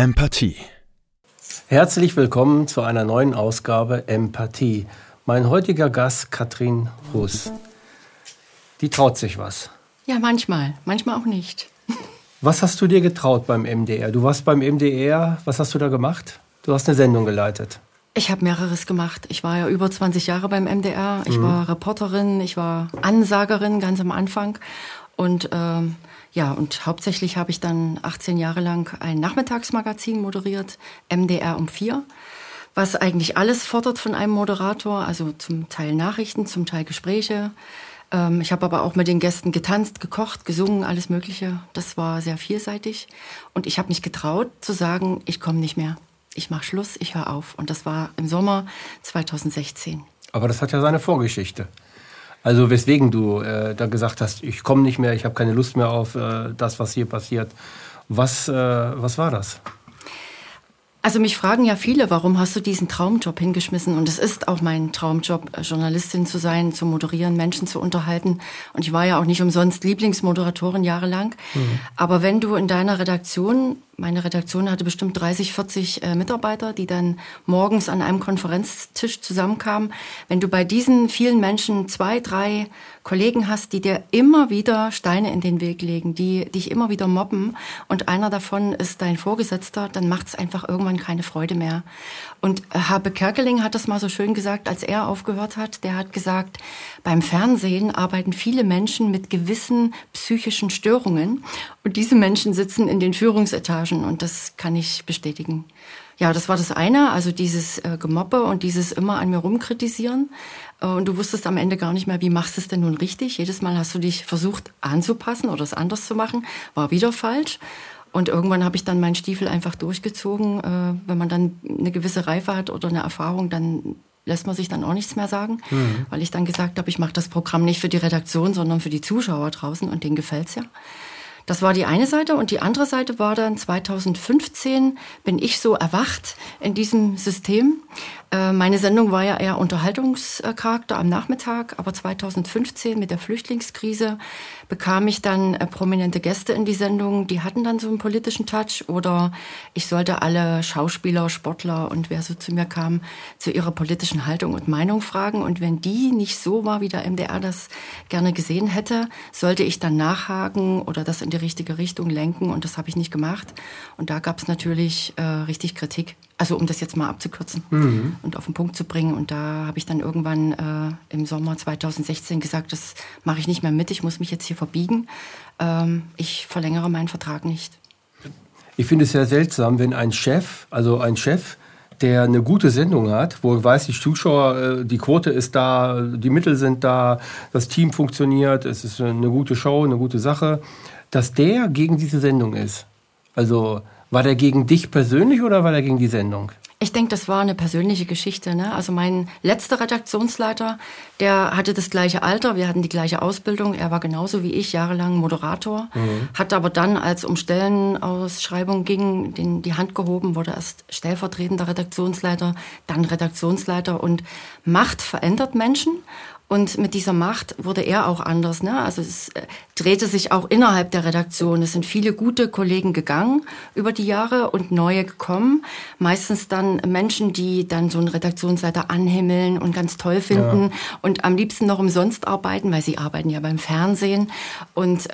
Empathie. Herzlich willkommen zu einer neuen Ausgabe Empathie. Mein heutiger Gast, Katrin Huss. Die traut sich was. Ja, manchmal auch nicht. Was hast du dir getraut beim MDR? Du warst beim MDR, was hast du da gemacht? Du hast eine Sendung geleitet. Ich habe mehreres gemacht. Ich war ja über 20 Jahre beim MDR. Ich war Reporterin, ich war Ansagerin ganz am Anfang. Und und hauptsächlich habe ich dann 18 Jahre lang ein Nachmittagsmagazin moderiert, MDR um 4, was eigentlich alles fordert von einem Moderator, also zum Teil Nachrichten, zum Teil Gespräche. Ich habe aber auch mit den Gästen getanzt, gekocht, gesungen, alles Mögliche. Das war sehr vielseitig. Und ich habe mich getraut zu sagen, ich komme nicht mehr. Ich mache Schluss, ich höre auf. Und das war im Sommer 2016. Aber das hat ja seine Vorgeschichte. Also weswegen du da gesagt hast, ich komme nicht mehr, ich habe keine Lust mehr auf das, was hier passiert. Was war das? Also mich fragen ja viele, warum hast du diesen Traumjob hingeschmissen? Und es ist auch mein Traumjob, Journalistin zu sein, zu moderieren, Menschen zu unterhalten. Und ich war ja auch nicht umsonst Lieblingsmoderatorin jahrelang. Aber wenn du in deiner Redaktion, meine Redaktion hatte bestimmt 30, 40 Mitarbeiter, die dann morgens an einem Konferenztisch zusammenkamen. Wenn du bei diesen vielen Menschen 2, 3 Kollegen hast, die dir immer wieder Steine in den Weg legen, die dich immer wieder mobben und einer davon ist dein Vorgesetzter, dann macht es einfach irgendwann keine Freude mehr. Und Habe Kerkeling hat das mal so schön gesagt, als er aufgehört hat. Der hat gesagt, beim Fernsehen arbeiten viele Menschen mit gewissen psychischen Störungen und diese Menschen sitzen in den Führungsetagen und das kann ich bestätigen. Ja, das war das eine, also dieses Gemobbe und dieses immer an mir rumkritisieren. Und du wusstest am Ende gar nicht mehr, wie machst du es denn nun richtig? Jedes Mal hast du dich versucht anzupassen oder es anders zu machen, war wieder falsch. Und irgendwann habe ich dann meinen Stiefel einfach durchgezogen. Wenn man dann eine gewisse Reife hat oder eine Erfahrung, dann lässt man sich dann auch nichts mehr sagen. Weil ich dann gesagt habe, ich mache das Programm nicht für die Redaktion, sondern für die Zuschauer draußen und denen gefällt's ja. Das war die eine Seite und die andere Seite war dann 2015 bin ich so erwacht in diesem System. Meine Sendung war ja eher Unterhaltungscharakter am Nachmittag, aber 2015 mit der Flüchtlingskrise bekam ich dann prominente Gäste in die Sendung, die hatten dann so einen politischen Touch oder ich sollte alle Schauspieler, Sportler und wer so zu mir kam, zu ihrer politischen Haltung und Meinung fragen und wenn die nicht so war, wie der MDR das gerne gesehen hätte, sollte ich dann nachhaken oder das in die richtige Richtung lenken und das habe ich nicht gemacht und da gab es natürlich richtig Kritik. Also um das jetzt mal abzukürzen und auf den Punkt zu bringen. Und da habe ich dann irgendwann im Sommer 2016 gesagt, das mache ich nicht mehr mit, ich muss mich jetzt hier verbiegen. Ich verlängere meinen Vertrag nicht. Ich finde es sehr seltsam, wenn ein Chef, der eine gute Sendung hat, wo weiß, die Zuschauer, die Quote ist da, die Mittel sind da, das Team funktioniert, es ist eine gute Show, eine gute Sache, dass der gegen diese Sendung ist. Also war der gegen dich persönlich oder war der gegen die Sendung? Ich denke, das war eine persönliche Geschichte, ne? Also mein letzter Redaktionsleiter, der hatte das gleiche Alter, wir hatten die gleiche Ausbildung, er war genauso wie ich, jahrelang Moderator, hat aber dann, als es um Stellenausschreibung ging, die Hand gehoben, wurde erst stellvertretender Redaktionsleiter, dann Redaktionsleiter und Macht verändert Menschen. Und mit dieser Macht wurde er auch anders, ne? Also es drehte sich auch innerhalb der Redaktion. Es sind viele gute Kollegen gegangen über die Jahre und neue gekommen. Meistens dann Menschen, die dann so einen Redaktionsleiter anhimmeln und ganz toll finden und am liebsten noch umsonst arbeiten, weil sie arbeiten ja beim Fernsehen. Und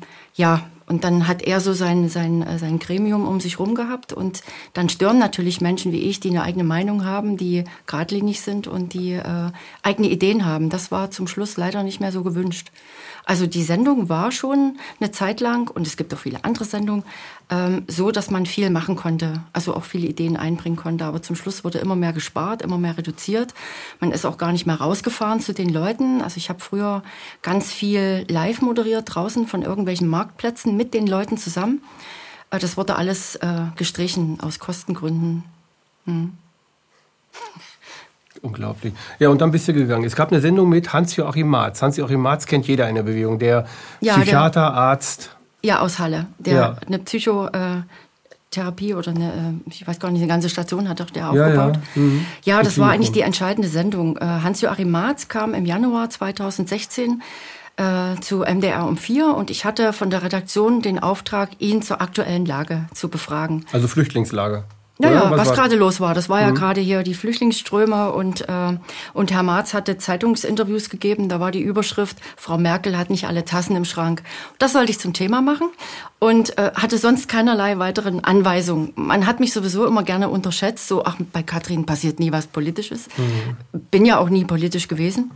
und dann hat er so sein Gremium um sich rum gehabt und dann stören natürlich Menschen wie ich, die eine eigene Meinung haben, die geradlinig sind und die eigene Ideen haben. Das war zum Schluss leider nicht mehr so gewünscht. Also die Sendung war schon eine Zeit lang, und es gibt auch viele andere Sendungen, so, dass man viel machen konnte, also auch viele Ideen einbringen konnte. Aber zum Schluss wurde immer mehr gespart, immer mehr reduziert. Man ist auch gar nicht mehr rausgefahren zu den Leuten. Also ich habe früher ganz viel live moderiert, draußen von irgendwelchen Marktplätzen mit den Leuten zusammen. Das wurde alles gestrichen aus Kostengründen. Unglaublich. Ja, und dann bist du gegangen. Es gab eine Sendung mit Hans-Joachim Marz. Hans-Joachim Marz kennt jeder in der Bewegung. Der Psychiater, Arzt. Ja, aus Halle. Der eine Psychotherapie oder ich weiß gar nicht, eine ganze Station hat doch der aufgebaut. Ja, das war eigentlich die entscheidende Sendung. Hans-Joachim Marz kam im Januar 2016 zu MDR um 4 und ich hatte von der Redaktion den Auftrag, ihn zur aktuellen Lage zu befragen. Also Flüchtlingslage. Ja, was gerade los war. Das war ja gerade hier die Flüchtlingsströme und Herr Marz hatte Zeitungsinterviews gegeben. Da war die Überschrift, Frau Merkel hat nicht alle Tassen im Schrank. Das sollte ich zum Thema machen und hatte sonst keinerlei weiteren Anweisungen. Man hat mich sowieso immer gerne unterschätzt. So, ach, bei Katrin passiert nie was Politisches. Bin ja auch nie politisch gewesen.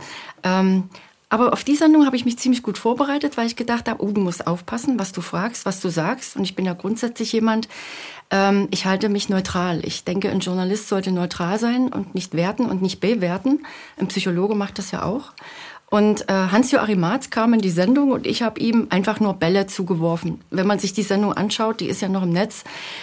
Aber auf die Sendung habe ich mich ziemlich gut vorbereitet, weil ich gedacht habe, du musst aufpassen, was du fragst, was du sagst. Und ich bin ja grundsätzlich jemand, ich halte mich neutral. Ich denke, ein Journalist sollte neutral sein und nicht werten und nicht bewerten. Ein Psychologe macht das ja auch. Und Hans-Joachim Marz kam in die Sendung und ich habe ihm einfach nur Bälle zugeworfen. Wenn man sich die Sendung anschaut, die ist ja noch im Netz,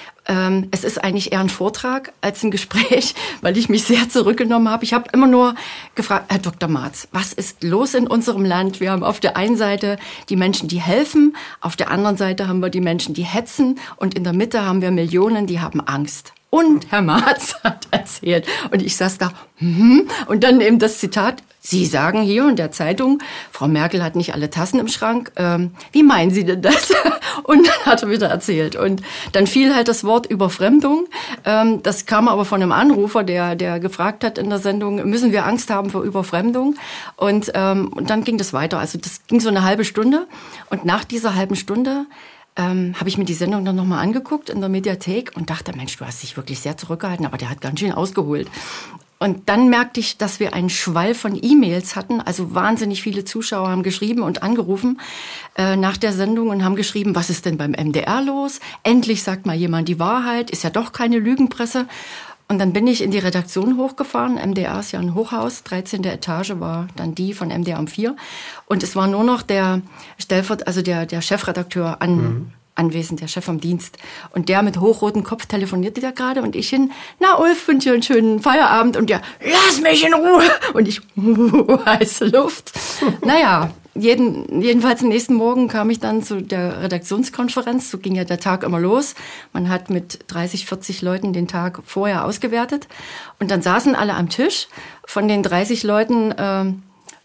es ist eigentlich eher ein Vortrag als ein Gespräch, weil ich mich sehr zurückgenommen habe. Ich habe immer nur gefragt, Herr Dr. Marz, was ist los in unserem Land? Wir haben auf der einen Seite die Menschen, die helfen, auf der anderen Seite haben wir die Menschen, die hetzen und in der Mitte haben wir Millionen, die haben Angst. Und Herr Marz hat erzählt. Und ich saß da, und dann eben das Zitat, Sie sagen hier in der Zeitung, Frau Merkel hat nicht alle Tassen im Schrank. Wie meinen Sie denn das? Und dann hat er wieder erzählt. Und dann fiel halt das Wort Überfremdung. Das kam aber von einem Anrufer, der gefragt hat in der Sendung, müssen wir Angst haben vor Überfremdung? Und dann ging das weiter. Also das ging so eine halbe Stunde. Und nach dieser halben Stunde habe ich mir die Sendung dann nochmal angeguckt in der Mediathek und dachte, Mensch, du hast dich wirklich sehr zurückgehalten, aber der hat ganz schön ausgeholt. Und dann merkte ich, dass wir einen Schwall von E-Mails hatten. Also wahnsinnig viele Zuschauer haben geschrieben und angerufen nach der Sendung und haben geschrieben, was ist denn beim MDR los? Endlich sagt mal jemand die Wahrheit, ist ja doch keine Lügenpresse. Und dann bin ich in die Redaktion hochgefahren. MDR ist ja ein Hochhaus, 13. Etage war dann die von MDR um 4. Und es war nur noch der Chefredakteur anwesend, der Chef vom Dienst. Und der mit hochrotem Kopf telefonierte da gerade und ich hin, na Ulf, wünsche dir einen schönen Feierabend. Und der, lass mich in Ruhe. Und ich, heiße Luft. Naja, jedenfalls am nächsten Morgen kam ich dann zu der Redaktionskonferenz. So ging ja der Tag immer los. Man hat mit 30, 40 Leuten den Tag vorher ausgewertet. Und dann saßen alle am Tisch. Von den 30 Leuten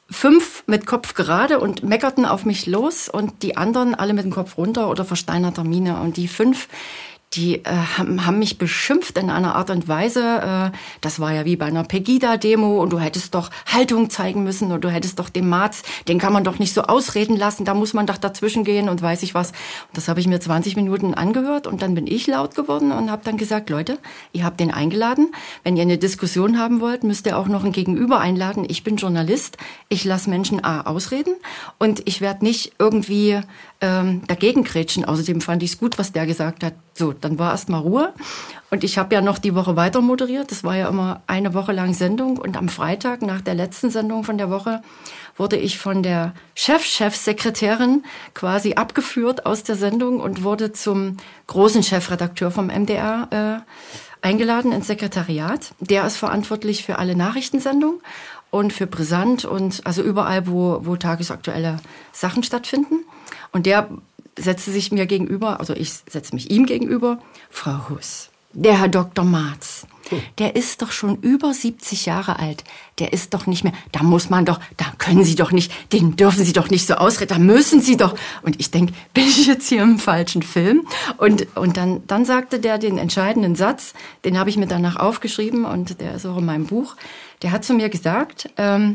5 mit Kopf gerade und meckerten auf mich los und die anderen alle mit dem Kopf runter oder versteinerter Miene. Und die 5, die haben mich beschimpft in einer Art und Weise. Das war ja wie bei einer Pegida-Demo und du hättest doch Haltung zeigen müssen und du hättest doch den Marz, den kann man doch nicht so ausreden lassen, da muss man doch dazwischen gehen und weiß ich was. Und das habe ich mir 20 Minuten angehört und dann bin ich laut geworden und habe dann gesagt, Leute, ihr habt den eingeladen. Wenn ihr eine Diskussion haben wollt, müsst ihr auch noch ein Gegenüber einladen. Ich bin Journalist, ich lasse Menschen ausreden und ich werde nicht irgendwie dagegen grätschen. Außerdem fand ich es gut, was der gesagt hat. So, dann war erst mal Ruhe. Und ich habe ja noch die Woche weiter moderiert. Das war ja immer eine Woche lang Sendung. Und am Freitag, nach der letzten Sendung von der Woche, wurde ich von der Chefsekretärin quasi abgeführt aus der Sendung und wurde zum großen Chefredakteur vom MDR eingeladen ins Sekretariat. Der ist verantwortlich für alle Nachrichtensendungen und für Brisant und also überall, wo tagesaktuelle Sachen stattfinden. Und der setzte sich mir gegenüber, also ich setze mich ihm gegenüber, Frau Huss, der Herr Dr. Marz, der ist doch schon über 70 Jahre alt, der ist doch nicht mehr, da muss man doch, da können Sie doch nicht, den dürfen Sie doch nicht so ausreden, da müssen Sie doch. Und ich denke, bin ich jetzt hier im falschen Film? Und dann sagte der den entscheidenden Satz, den habe ich mir danach aufgeschrieben und der ist auch in meinem Buch, der hat zu mir gesagt,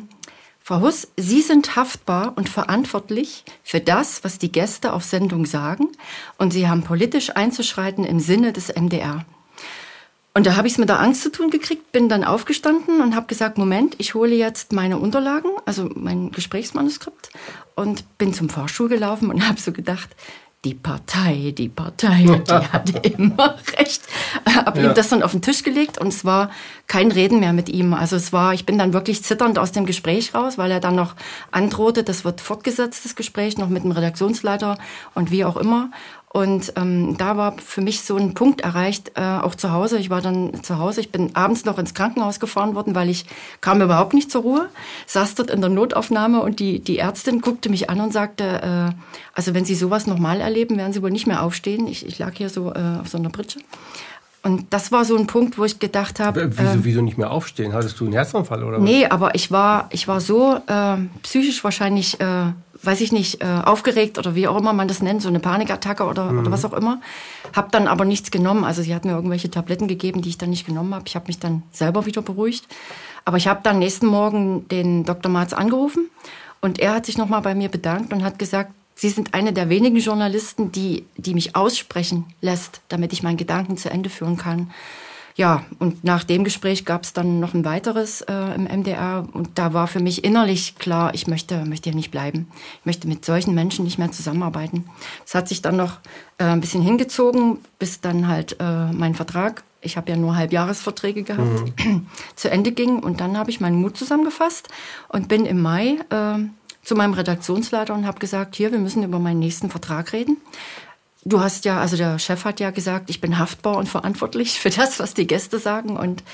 Frau Huss, Sie sind haftbar und verantwortlich für das, was die Gäste auf Sendung sagen und Sie haben politisch einzuschreiten im Sinne des MDR. Und da habe ich es mit der Angst zu tun gekriegt, bin dann aufgestanden und habe gesagt, Moment, ich hole jetzt meine Unterlagen, also mein Gesprächsmanuskript und bin zum Fahrstuhl gelaufen und habe so gedacht, die Partei, die hatte immer recht. Hab ihm das dann auf den Tisch gelegt und es war kein Reden mehr mit ihm. Also ich bin dann wirklich zitternd aus dem Gespräch raus, weil er dann noch androhte, das wird fortgesetzt, das Gespräch, noch mit dem Redaktionsleiter und wie auch immer. Und da war für mich so ein Punkt erreicht, auch zu Hause. Ich war dann zu Hause, ich bin abends noch ins Krankenhaus gefahren worden, weil ich kam überhaupt nicht zur Ruhe. Saß dort in der Notaufnahme und die Ärztin guckte mich an und sagte, also wenn Sie sowas nochmal erleben, werden Sie wohl nicht mehr aufstehen. Ich lag hier so auf so einer Pritsche. Und das war so ein Punkt, wo ich gedacht habe... Wieso nicht mehr aufstehen? Hattest du einen Herzanfall oder was? Nee, aber ich war so psychisch wahrscheinlich weiß ich nicht, aufgeregt oder wie auch immer man das nennt, so eine Panikattacke oder was auch immer. Habe dann aber nichts genommen. Also sie hat mir irgendwelche Tabletten gegeben, die ich dann nicht genommen habe. Ich habe mich dann selber wieder beruhigt. Aber ich habe dann nächsten Morgen den Dr. Marz angerufen und er hat sich nochmal bei mir bedankt und hat gesagt, Sie sind eine der wenigen Journalisten, die mich aussprechen lässt, damit ich meinen Gedanken zu Ende führen kann. Ja, und nach dem Gespräch gab es dann noch ein weiteres im MDR. Und da war für mich innerlich klar, ich möchte hier nicht bleiben. Ich möchte mit solchen Menschen nicht mehr zusammenarbeiten. Das hat sich dann noch ein bisschen hingezogen, bis dann halt mein Vertrag, ich habe ja nur Halbjahresverträge gehabt, zu Ende ging. Und dann habe ich meinen Mut zusammengefasst und bin im Mai zu meinem Redaktionsleiter und habe gesagt, hier, wir müssen über meinen nächsten Vertrag reden. Du hast ja, also der Chef hat ja gesagt, ich bin haftbar und verantwortlich für das, was die Gäste sagen. Und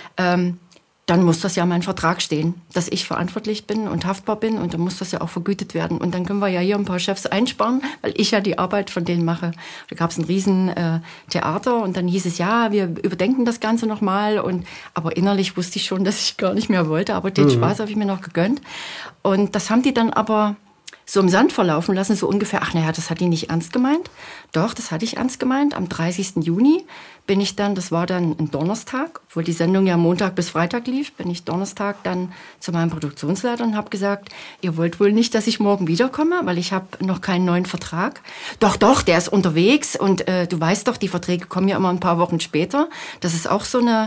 dann muss das ja in meinem Vertrag stehen, dass ich verantwortlich bin und haftbar bin. Und dann muss das ja auch vergütet werden. Und dann können wir ja hier ein paar Chefs einsparen, weil ich ja die Arbeit von denen mache. Da gab es ein riesen Theater und dann hieß es, ja, wir überdenken das Ganze nochmal. Aber innerlich wusste ich schon, dass ich gar nicht mehr wollte. Aber den Spaß habe ich mir noch gegönnt. Und das haben die dann aber so im Sand verlaufen lassen, so ungefähr, ach naja, das hat die nicht ernst gemeint. Doch, das hatte ich ernst gemeint. Am 30. Juni bin ich dann, das war dann ein Donnerstag, obwohl die Sendung ja Montag bis Freitag lief, bin ich Donnerstag dann zu meinem Produktionsleiter und habe gesagt, ihr wollt wohl nicht, dass ich morgen wiederkomme, weil ich habe noch keinen neuen Vertrag. Doch, der ist unterwegs und du weißt doch, die Verträge kommen ja immer ein paar Wochen später. Das ist auch so eine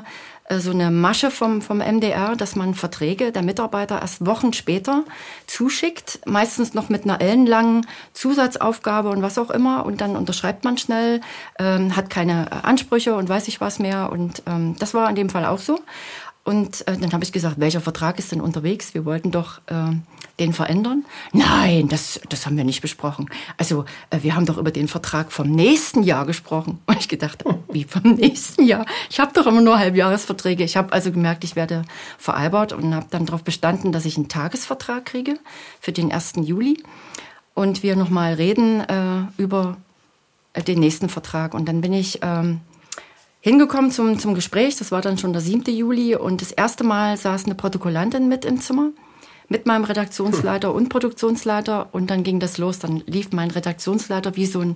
Masche vom MDR, dass man Verträge der Mitarbeiter erst Wochen später zuschickt, meistens noch mit einer ellenlangen Zusatzaufgabe und was auch immer, und dann unterschreibt man schnell, hat keine Ansprüche und weiß ich was mehr, und das war in dem Fall auch so. Und dann habe ich gesagt, welcher Vertrag ist denn unterwegs? Wir wollten doch den verändern. Nein, das haben wir nicht besprochen. Also wir haben doch über den Vertrag vom nächsten Jahr gesprochen. Und ich gedacht, wie vom nächsten Jahr? Ich habe doch immer nur Halbjahresverträge. Ich habe also gemerkt, ich werde veralbert und habe dann darauf bestanden, dass ich einen Tagesvertrag kriege für den 1. Juli. Und wir nochmal reden über den nächsten Vertrag. Und dann bin ich hingekommen zum Gespräch, das war dann schon der 7. Juli, und das erste Mal saß eine Protokollantin mit im Zimmer, mit meinem Redaktionsleiter und Produktionsleiter, und dann ging das los, dann lief mein Redaktionsleiter wie so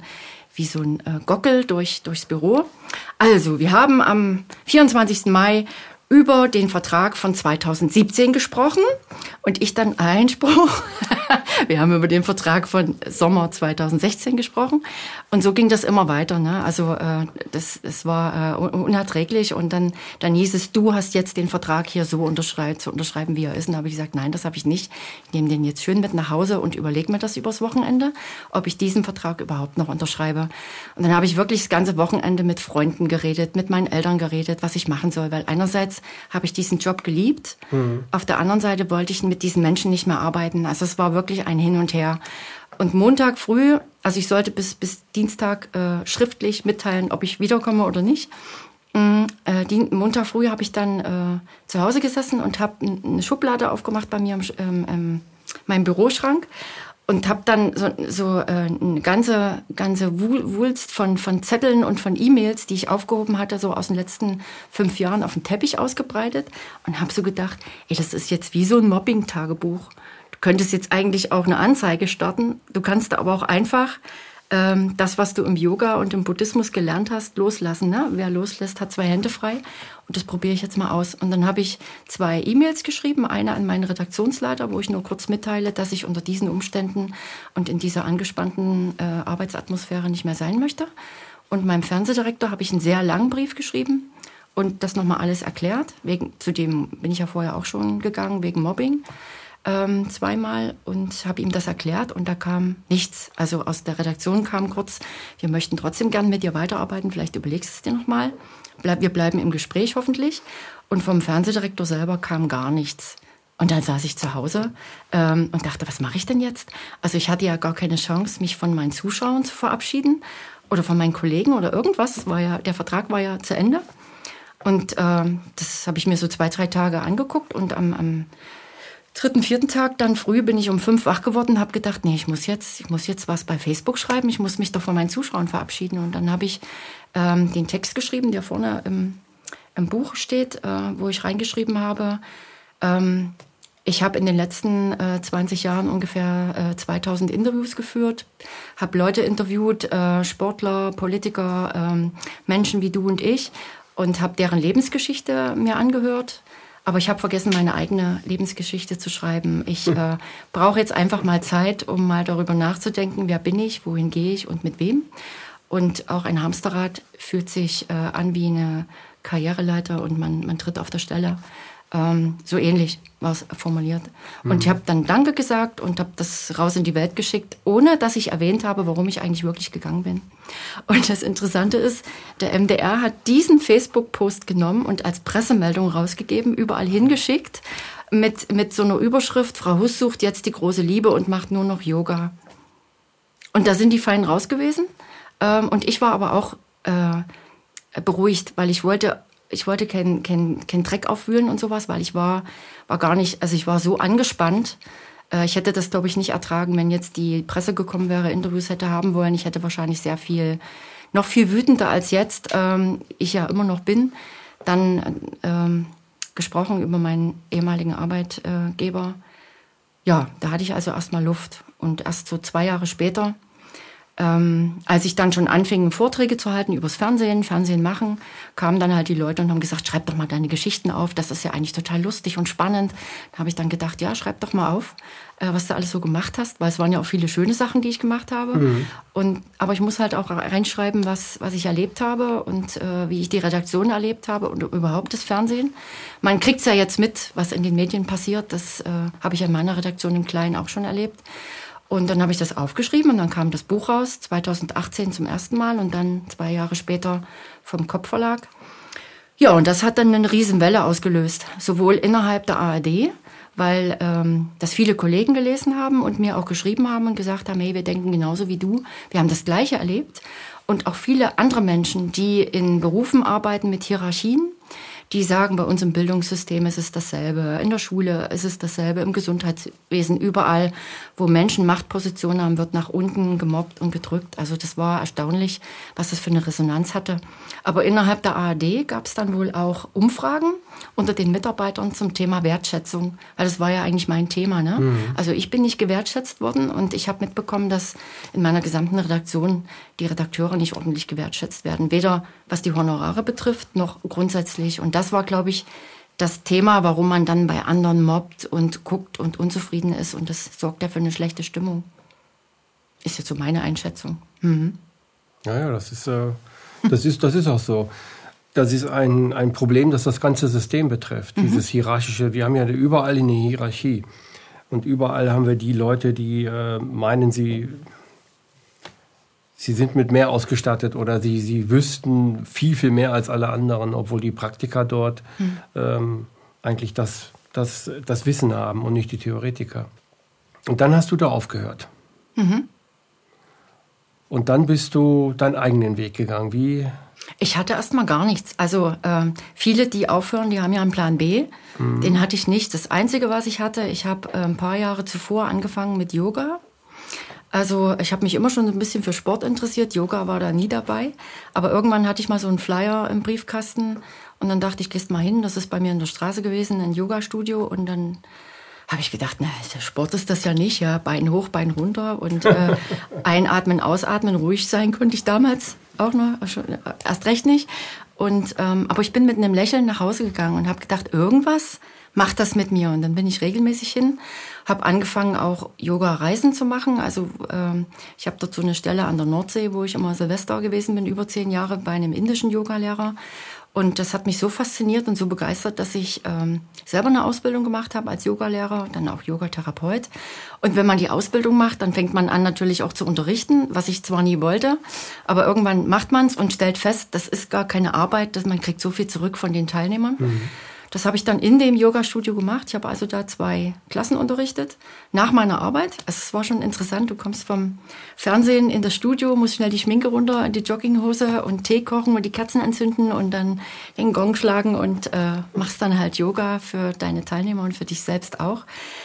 ein Gockel durchs Büro. Also, wir haben am 24. Mai über den Vertrag von 2017 gesprochen und ich dann Einspruch. Wir haben über den Vertrag von Sommer 2016 gesprochen und so ging das immer weiter. Ne? Also das war unerträglich, und dann hieß es, du hast jetzt den Vertrag hier so zu unterschreiben, wie er ist. Und da habe ich gesagt, nein, das habe ich nicht. Ich nehme den jetzt schön mit nach Hause und überlege mir das übers Wochenende, ob ich diesen Vertrag überhaupt noch unterschreibe. Und dann habe ich wirklich das ganze Wochenende mit Freunden geredet, mit meinen Eltern geredet, was ich machen soll, weil einerseits habe ich diesen Job geliebt, auf der anderen Seite wollte ich mit diesen Menschen nicht mehr arbeiten. Also es war wirklich ein Hin und Her. Und Montag früh, also ich sollte bis Dienstag schriftlich mitteilen, ob ich wiederkomme oder nicht. Montag früh habe ich dann zu Hause gesessen und habe eine Schublade aufgemacht bei mir in meinem Büroschrank und habe dann so eine ganze Wulst von Zetteln und von E-Mails, die ich aufgehoben hatte, so aus den letzten 5 Jahren, auf den Teppich ausgebreitet und habe so gedacht, ey, das ist jetzt wie so ein Mobbing-Tagebuch. Du könntest jetzt eigentlich auch eine Anzeige starten. Du kannst aber auch einfach das, was du im Yoga und im Buddhismus gelernt hast, loslassen. Ne? Wer loslässt, hat 2 Hände frei. Und das probiere ich jetzt mal aus. Und dann habe ich 2 E-Mails geschrieben. Eine an meinen Redaktionsleiter, wo ich nur kurz mitteile, dass ich unter diesen Umständen und in dieser angespannten Arbeitsatmosphäre nicht mehr sein möchte. Und meinem Fernsehdirektor habe ich einen sehr langen Brief geschrieben und das nochmal alles erklärt. Zu dem bin ich ja vorher auch schon gegangen, wegen Mobbing. 2-mal, und habe ihm das erklärt und da kam nichts. Also aus der Redaktion kam kurz, wir möchten trotzdem gern mit dir weiterarbeiten, vielleicht überlegst du es dir nochmal. Wir bleiben im Gespräch hoffentlich. Und vom Fernsehdirektor selber kam gar nichts. Und dann saß ich zu Hause und dachte, was mache ich denn jetzt? Also ich hatte ja gar keine Chance, mich von meinen Zuschauern zu verabschieden oder von meinen Kollegen oder irgendwas. Der Vertrag war ja zu Ende. Und das habe ich mir so 2-3 Tage angeguckt, und am 3., 4. Tag dann früh bin ich um 5 wach geworden und habe gedacht, nee, ich muss jetzt was bei Facebook schreiben, ich muss mich doch von meinen Zuschauern verabschieden. Und dann habe ich den Text geschrieben, der vorne im Buch steht, wo ich reingeschrieben habe, Ich habe in den letzten 20 Jahren ungefähr 2000 Interviews geführt, habe Leute interviewt, Sportler, Politiker, Menschen wie du und ich, und habe deren Lebensgeschichte mir angehört. Aber ich habe vergessen, meine eigene Lebensgeschichte zu schreiben. Ich brauche jetzt einfach mal Zeit, um mal darüber nachzudenken, wer bin ich, wohin gehe ich und mit wem. Und auch ein Hamsterrad fühlt sich an wie eine Karriereleiter und man tritt auf der Stelle. So ähnlich war es formuliert. Und ich habe dann Danke gesagt und habe das raus in die Welt geschickt, ohne dass ich erwähnt habe, warum ich eigentlich wirklich gegangen bin. Und das Interessante ist, der MDR hat diesen Facebook-Post genommen und als Pressemeldung rausgegeben, überall hingeschickt, mit so einer Überschrift: Frau Huss sucht jetzt die große Liebe und macht nur noch Yoga. Und da sind die fein raus gewesen. Und ich war aber auch beruhigt, weil ich wollte kein Dreck aufwühlen und sowas, weil ich war gar nicht, also ich war so angespannt. Ich hätte das, glaube ich, nicht ertragen, wenn jetzt die Presse gekommen wäre, Interviews hätte haben wollen. Ich hätte wahrscheinlich noch viel wütender als jetzt, ich ja immer noch bin, dann gesprochen über meinen ehemaligen Arbeitgeber. Ja, da hatte ich also erstmal Luft. Und erst so 2 Jahre später, als ich dann schon anfing, Vorträge zu halten übers Fernsehen machen, kamen dann halt die Leute und haben gesagt, schreib doch mal deine Geschichten auf, das ist ja eigentlich total lustig und spannend. Da habe ich dann gedacht, ja, schreib doch mal auf, was du alles so gemacht hast, weil es waren ja auch viele schöne Sachen, die ich gemacht habe. Aber ich muss halt auch reinschreiben, was ich erlebt habe und wie ich die Redaktion erlebt habe und überhaupt das Fernsehen. Man kriegt's ja jetzt mit, was in den Medien passiert, das habe ich in meiner Redaktion im Kleinen auch schon erlebt. Und dann habe ich das aufgeschrieben und dann kam das Buch raus, 2018 zum ersten Mal und dann 2 Jahre später vom Kopp Verlag. Ja, und das hat dann eine Riesenwelle ausgelöst, sowohl innerhalb der ARD, weil das viele Kollegen gelesen haben und mir auch geschrieben haben und gesagt haben, hey, wir denken genauso wie du, wir haben das Gleiche erlebt. Und auch viele andere Menschen, die in Berufen arbeiten mit Hierarchien, die sagen, bei uns im Bildungssystem ist es dasselbe, in der Schule ist es dasselbe, im Gesundheitswesen, überall, wo Menschen Machtpositionen haben, wird nach unten gemobbt und gedrückt. Also das war erstaunlich, was das für eine Resonanz hatte. Aber innerhalb der ARD gab es dann wohl auch Umfragen unter den Mitarbeitern zum Thema Wertschätzung, weil das war ja eigentlich mein Thema, ne? Also ich bin nicht gewertschätzt worden und ich habe mitbekommen, dass in meiner gesamten Redaktion die Redakteure nicht ordentlich gewertschätzt werden, weder was die Honorare betrifft, noch grundsätzlich. Und das war, glaube ich, das Thema, warum man dann bei anderen mobbt und guckt und unzufrieden ist. Und das sorgt ja für eine schlechte Stimmung. Ist jetzt so meine Einschätzung. Ja, das ist auch so. Das ist ein Problem, das das ganze System betrifft. Dieses hierarchische, wir haben ja überall eine Hierarchie. Und überall haben wir die Leute, die meinen, sie sind mit mehr ausgestattet oder sie wüssten viel, viel mehr als alle anderen, obwohl die Praktiker dort eigentlich das Wissen haben und nicht die Theoretiker. Und dann hast du da aufgehört. Und dann bist du deinen eigenen Weg gegangen. Wie? Ich hatte erstmal gar nichts. Also viele, die aufhören, die haben ja einen Plan B. Den hatte ich nicht. Das Einzige, was ich hatte, ich habe ein paar Jahre zuvor angefangen mit Yoga. Also ich habe mich immer schon so ein bisschen für Sport interessiert. Yoga war da nie dabei. Aber irgendwann hatte ich mal so einen Flyer im Briefkasten. Und dann dachte ich, gehst mal hin. Das ist bei mir in der Straße gewesen, ein Yoga-Studio. Und dann habe ich gedacht, der Sport ist das ja nicht. Ja, Bein hoch, Bein runter. Und einatmen, ausatmen, ruhig sein konnte ich damals auch noch. Erst recht nicht. Und aber ich bin mit einem Lächeln nach Hause gegangen und habe gedacht, irgendwas macht das mit mir. Und dann bin ich regelmäßig hin, habe angefangen auch Yoga-Reisen zu machen. Also ich habe dort so eine Stelle an der Nordsee, wo ich immer Silvester gewesen bin, über 10 Jahre bei einem indischen Yogalehrer. Und das hat mich so fasziniert und so begeistert, dass ich selber eine Ausbildung gemacht habe als Yogalehrer, dann auch Yogatherapeut. Und wenn man die Ausbildung macht, dann fängt man an natürlich auch zu unterrichten, was ich zwar nie wollte, aber irgendwann macht man es und stellt fest, das ist gar keine Arbeit, dass man kriegt so viel zurück von den Teilnehmern. Das habe ich dann in dem Yoga-Studio gemacht. Ich habe also da 2 Klassen unterrichtet, nach meiner Arbeit. Also es war schon interessant, du kommst vom Fernsehen in das Studio, musst schnell die Schminke runter, in die Jogginghose und Tee kochen und die Kerzen anzünden und dann den Gong schlagen und machst dann halt Yoga für deine Teilnehmer und für dich selbst auch.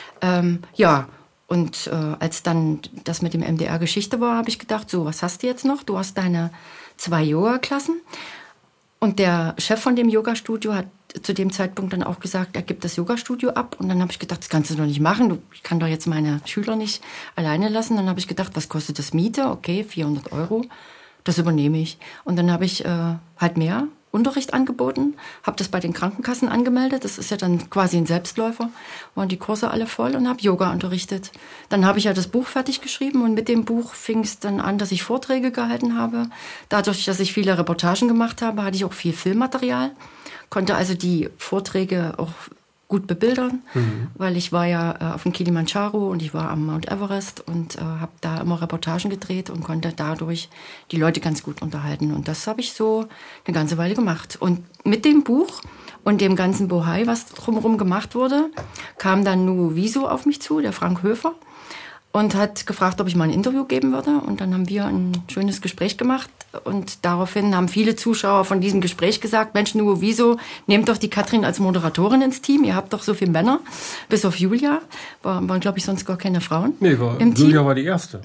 Und als dann das mit dem MDR Geschichte war, habe ich gedacht, so, was hast du jetzt noch? Du hast deine 2 Yoga-Klassen. Und der Chef von dem Yoga-Studio hat zu dem Zeitpunkt dann auch gesagt, er gibt das Yoga-Studio ab. Und dann habe ich gedacht, das kannst du doch nicht machen. Ich kann doch jetzt meine Schüler nicht alleine lassen. Dann habe ich gedacht, was kostet das Miete? Okay, 400 €. Das übernehme ich. Und dann habe ich halt mehr Unterricht angeboten, habe das bei den Krankenkassen angemeldet. Das ist ja dann quasi ein Selbstläufer. Waren die Kurse alle voll und habe Yoga unterrichtet. Dann habe ich ja das Buch fertig geschrieben und mit dem Buch fing es dann an, dass ich Vorträge gehalten habe. Dadurch, dass ich viele Reportagen gemacht habe, hatte ich auch viel Filmmaterial. Konnte also die Vorträge auch gut bebildern, weil ich war ja auf dem Kilimanjaro und ich war am Mount Everest und habe da immer Reportagen gedreht und konnte dadurch die Leute ganz gut unterhalten. Und das habe ich so eine ganze Weile gemacht. Und mit dem Buch und dem ganzen Bohai, was drumherum gemacht wurde, kam dann Nuoviso auf mich zu, der Frank Höfer, und hat gefragt, ob ich mal ein Interview geben würde. Und dann haben wir ein schönes Gespräch gemacht. Und daraufhin haben viele Zuschauer von diesem Gespräch gesagt, Mensch, Nuoviso, nehmt doch die Katrin als Moderatorin ins Team. Ihr habt doch so viele Männer, bis auf Julia. Waren glaube ich, sonst gar keine Frauen im Team. Julia war die Erste.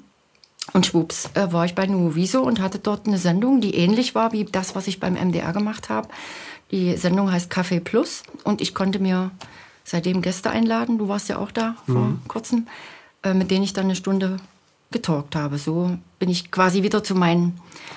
Und schwupps war ich bei Nuoviso und hatte dort eine Sendung, die ähnlich war wie das, was ich beim MDR gemacht habe. Die Sendung heißt Café Plus. Und ich konnte mir seitdem Gäste einladen. Du warst ja auch da vor kurzem. Mit denen ich dann eine Stunde getalkt habe. So bin ich quasi wieder zu meinen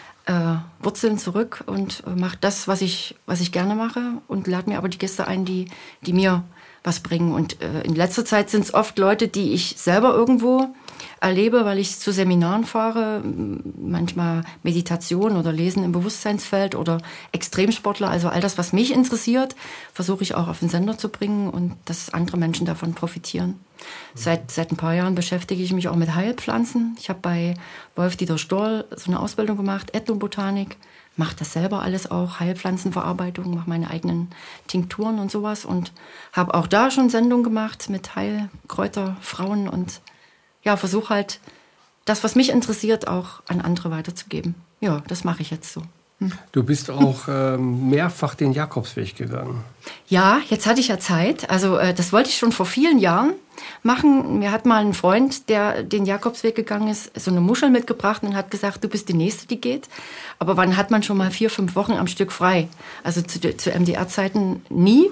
Wurzeln zurück und mache das, was ich gerne mache und lade mir aber die Gäste ein, die mir was bringen. Und in letzter Zeit sind es oft Leute, die ich selber irgendwo erlebe, weil ich zu Seminaren fahre, manchmal Meditation oder Lesen im Bewusstseinsfeld oder Extremsportler, also all das, was mich interessiert, versuche ich auch auf den Sender zu bringen und dass andere Menschen davon profitieren. Seit ein paar Jahren beschäftige ich mich auch mit Heilpflanzen. Ich habe bei Wolf-Dieter Storl so eine Ausbildung gemacht, Ethnobotanik, mache das selber alles auch, Heilpflanzenverarbeitung, mache meine eigenen Tinkturen und sowas und habe auch da schon Sendungen gemacht mit Heilkräuter, Frauen und ja, versuche halt das, was mich interessiert, auch an andere weiterzugeben. Ja, das mache ich jetzt so. Du bist auch mehrfach den Jakobsweg gegangen. Ja, jetzt hatte ich ja Zeit. Also das wollte ich schon vor vielen Jahren machen. Mir hat mal ein Freund, der den Jakobsweg gegangen ist, so eine Muschel mitgebracht und hat gesagt, du bist die Nächste, die geht. Aber wann hat man schon mal 4-5 Wochen am Stück frei? Also zu MDR-Zeiten nie.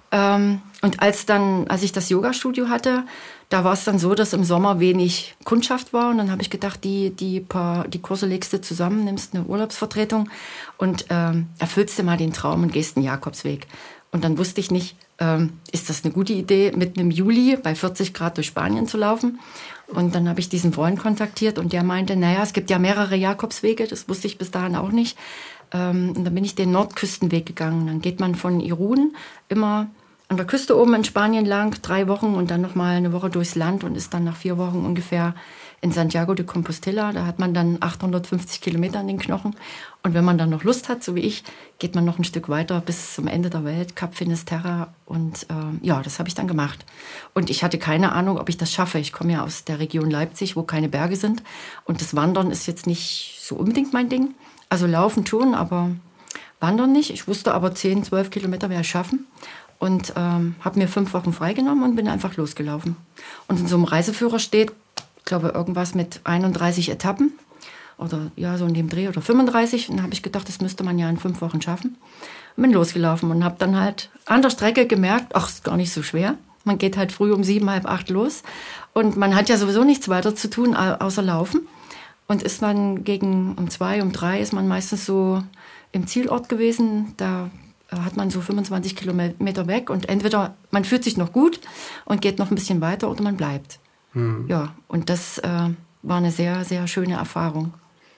Und als ich das Yoga-Studio hatte, da war es dann so, dass im Sommer wenig Kundschaft war. Und dann habe ich gedacht, die Kurse legst du zusammen, nimmst eine Urlaubsvertretung und erfüllst dir mal den Traum und gehst den Jakobsweg. Und dann wusste ich nicht, ist das eine gute Idee, mitten im Juli bei 40 Grad durch Spanien zu laufen? Und dann habe ich diesen Freund kontaktiert und der meinte, naja, es gibt ja mehrere Jakobswege, das wusste ich bis dahin auch nicht. Und dann bin ich den Nordküstenweg gegangen. Dann geht man von Irún immer an der Küste oben in Spanien lang, 3 Wochen und dann nochmal eine Woche durchs Land und ist dann nach 4 Wochen ungefähr in Santiago de Compostela. Da hat man dann 850 Kilometer an den Knochen. Und wenn man dann noch Lust hat, so wie ich, geht man noch ein Stück weiter bis zum Ende der Welt, Cap Finisterre. Und ja, das habe ich dann gemacht. Und ich hatte keine Ahnung, ob ich das schaffe. Ich komme ja aus der Region Leipzig, wo keine Berge sind. Und das Wandern ist jetzt nicht so unbedingt mein Ding. Also laufen tun, aber wandern nicht. Ich wusste aber 10, 12 Kilometer werde ich schaffen. Und habe mir 5 Wochen freigenommen und bin einfach losgelaufen. Und in so einem Reiseführer steht, ich glaube, irgendwas mit 31 Etappen oder ja, so in dem Dreh oder 35. Und dann habe ich gedacht, das müsste man ja in 5 Wochen schaffen. Und bin losgelaufen und habe dann halt an der Strecke gemerkt, ach, ist gar nicht so schwer. Man geht halt früh um 7, halb 8 los. Und man hat ja sowieso nichts weiter zu tun, außer laufen. Und ist man gegen um 2, um 3 ist man meistens so im Zielort gewesen. Da hat man so 25 Kilometer weg und entweder man fühlt sich noch gut und geht noch ein bisschen weiter oder man bleibt. Ja, und das war eine sehr, sehr schöne Erfahrung.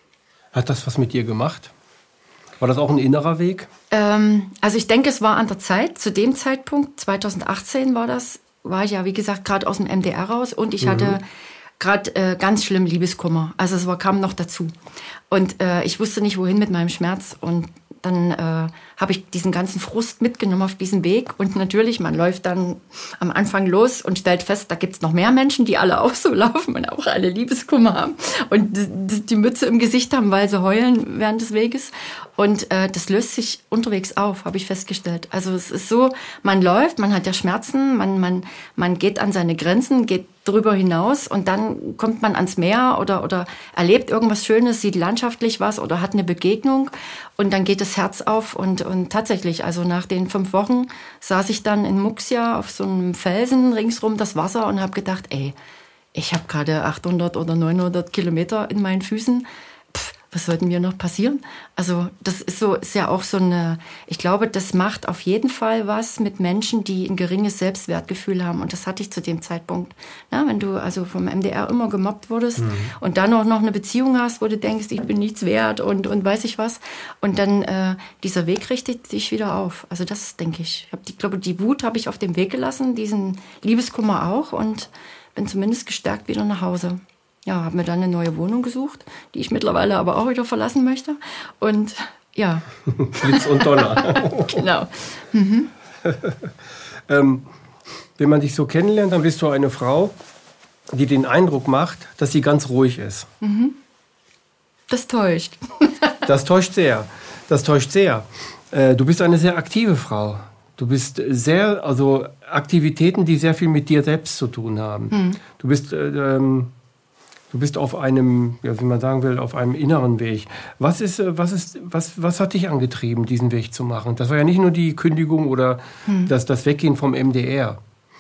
Hat das was mit dir gemacht? War das auch ein innerer Weg? Also ich denke, es war an der Zeit. Zu dem Zeitpunkt, 2018 war ich ja, wie gesagt, gerade aus dem MDR raus und ich hatte gerade ganz schlimm Liebeskummer. Also es kam noch dazu. Und ich wusste nicht, wohin mit meinem Schmerz. Und dann habe ich diesen ganzen Frust mitgenommen auf diesen Weg. Und natürlich, man läuft dann am Anfang los und stellt fest, da gibt es noch mehr Menschen, die alle auch so laufen und auch alle Liebeskummer haben. Und die Mütze im Gesicht haben, weil sie heulen während des Weges. Und das löst sich unterwegs auf, habe ich festgestellt. Also es ist so, man läuft, man hat ja Schmerzen, man geht an seine Grenzen, geht drüber hinaus und dann kommt man ans Meer oder erlebt irgendwas Schönes, sieht landschaftlich was oder hat eine Begegnung und dann geht das Herz auf und tatsächlich, also nach den 5 Wochen saß ich dann in Muxia auf so einem Felsen ringsrum das Wasser und habe gedacht, ey, ich habe gerade 800 oder 900 Kilometer in meinen Füßen. Was sollte mir noch passieren? Also das ist ja auch so eine, ich glaube, das macht auf jeden Fall was mit Menschen, die ein geringes Selbstwertgefühl haben. Und das hatte ich zu dem Zeitpunkt. Na, wenn du also vom MDR immer gemobbt wurdest und dann auch noch eine Beziehung hast, wo du denkst, ich bin nichts wert und weiß ich was. Und dann dieser Weg richtet dich wieder auf. Also das denke ich. Ich glaube, die Wut habe ich auf dem Weg gelassen, diesen Liebeskummer auch und bin zumindest gestärkt wieder nach Hause. Ja, habe mir dann eine neue Wohnung gesucht, die ich mittlerweile aber auch wieder verlassen möchte. Und ja. Blitz und Donner. Genau. Wenn man dich so kennenlernt, dann bist du eine Frau, die den Eindruck macht, dass sie ganz ruhig ist. Das täuscht. Das täuscht sehr. Das täuscht sehr. Du bist eine sehr aktive Frau. Du bist also Aktivitäten, die sehr viel mit dir selbst zu tun haben. Du bist auf einem, ja, wie man sagen will, auf einem inneren Weg. Was hat dich angetrieben, diesen Weg zu machen? Das war ja nicht nur die Kündigung oder das Weggehen vom MDR.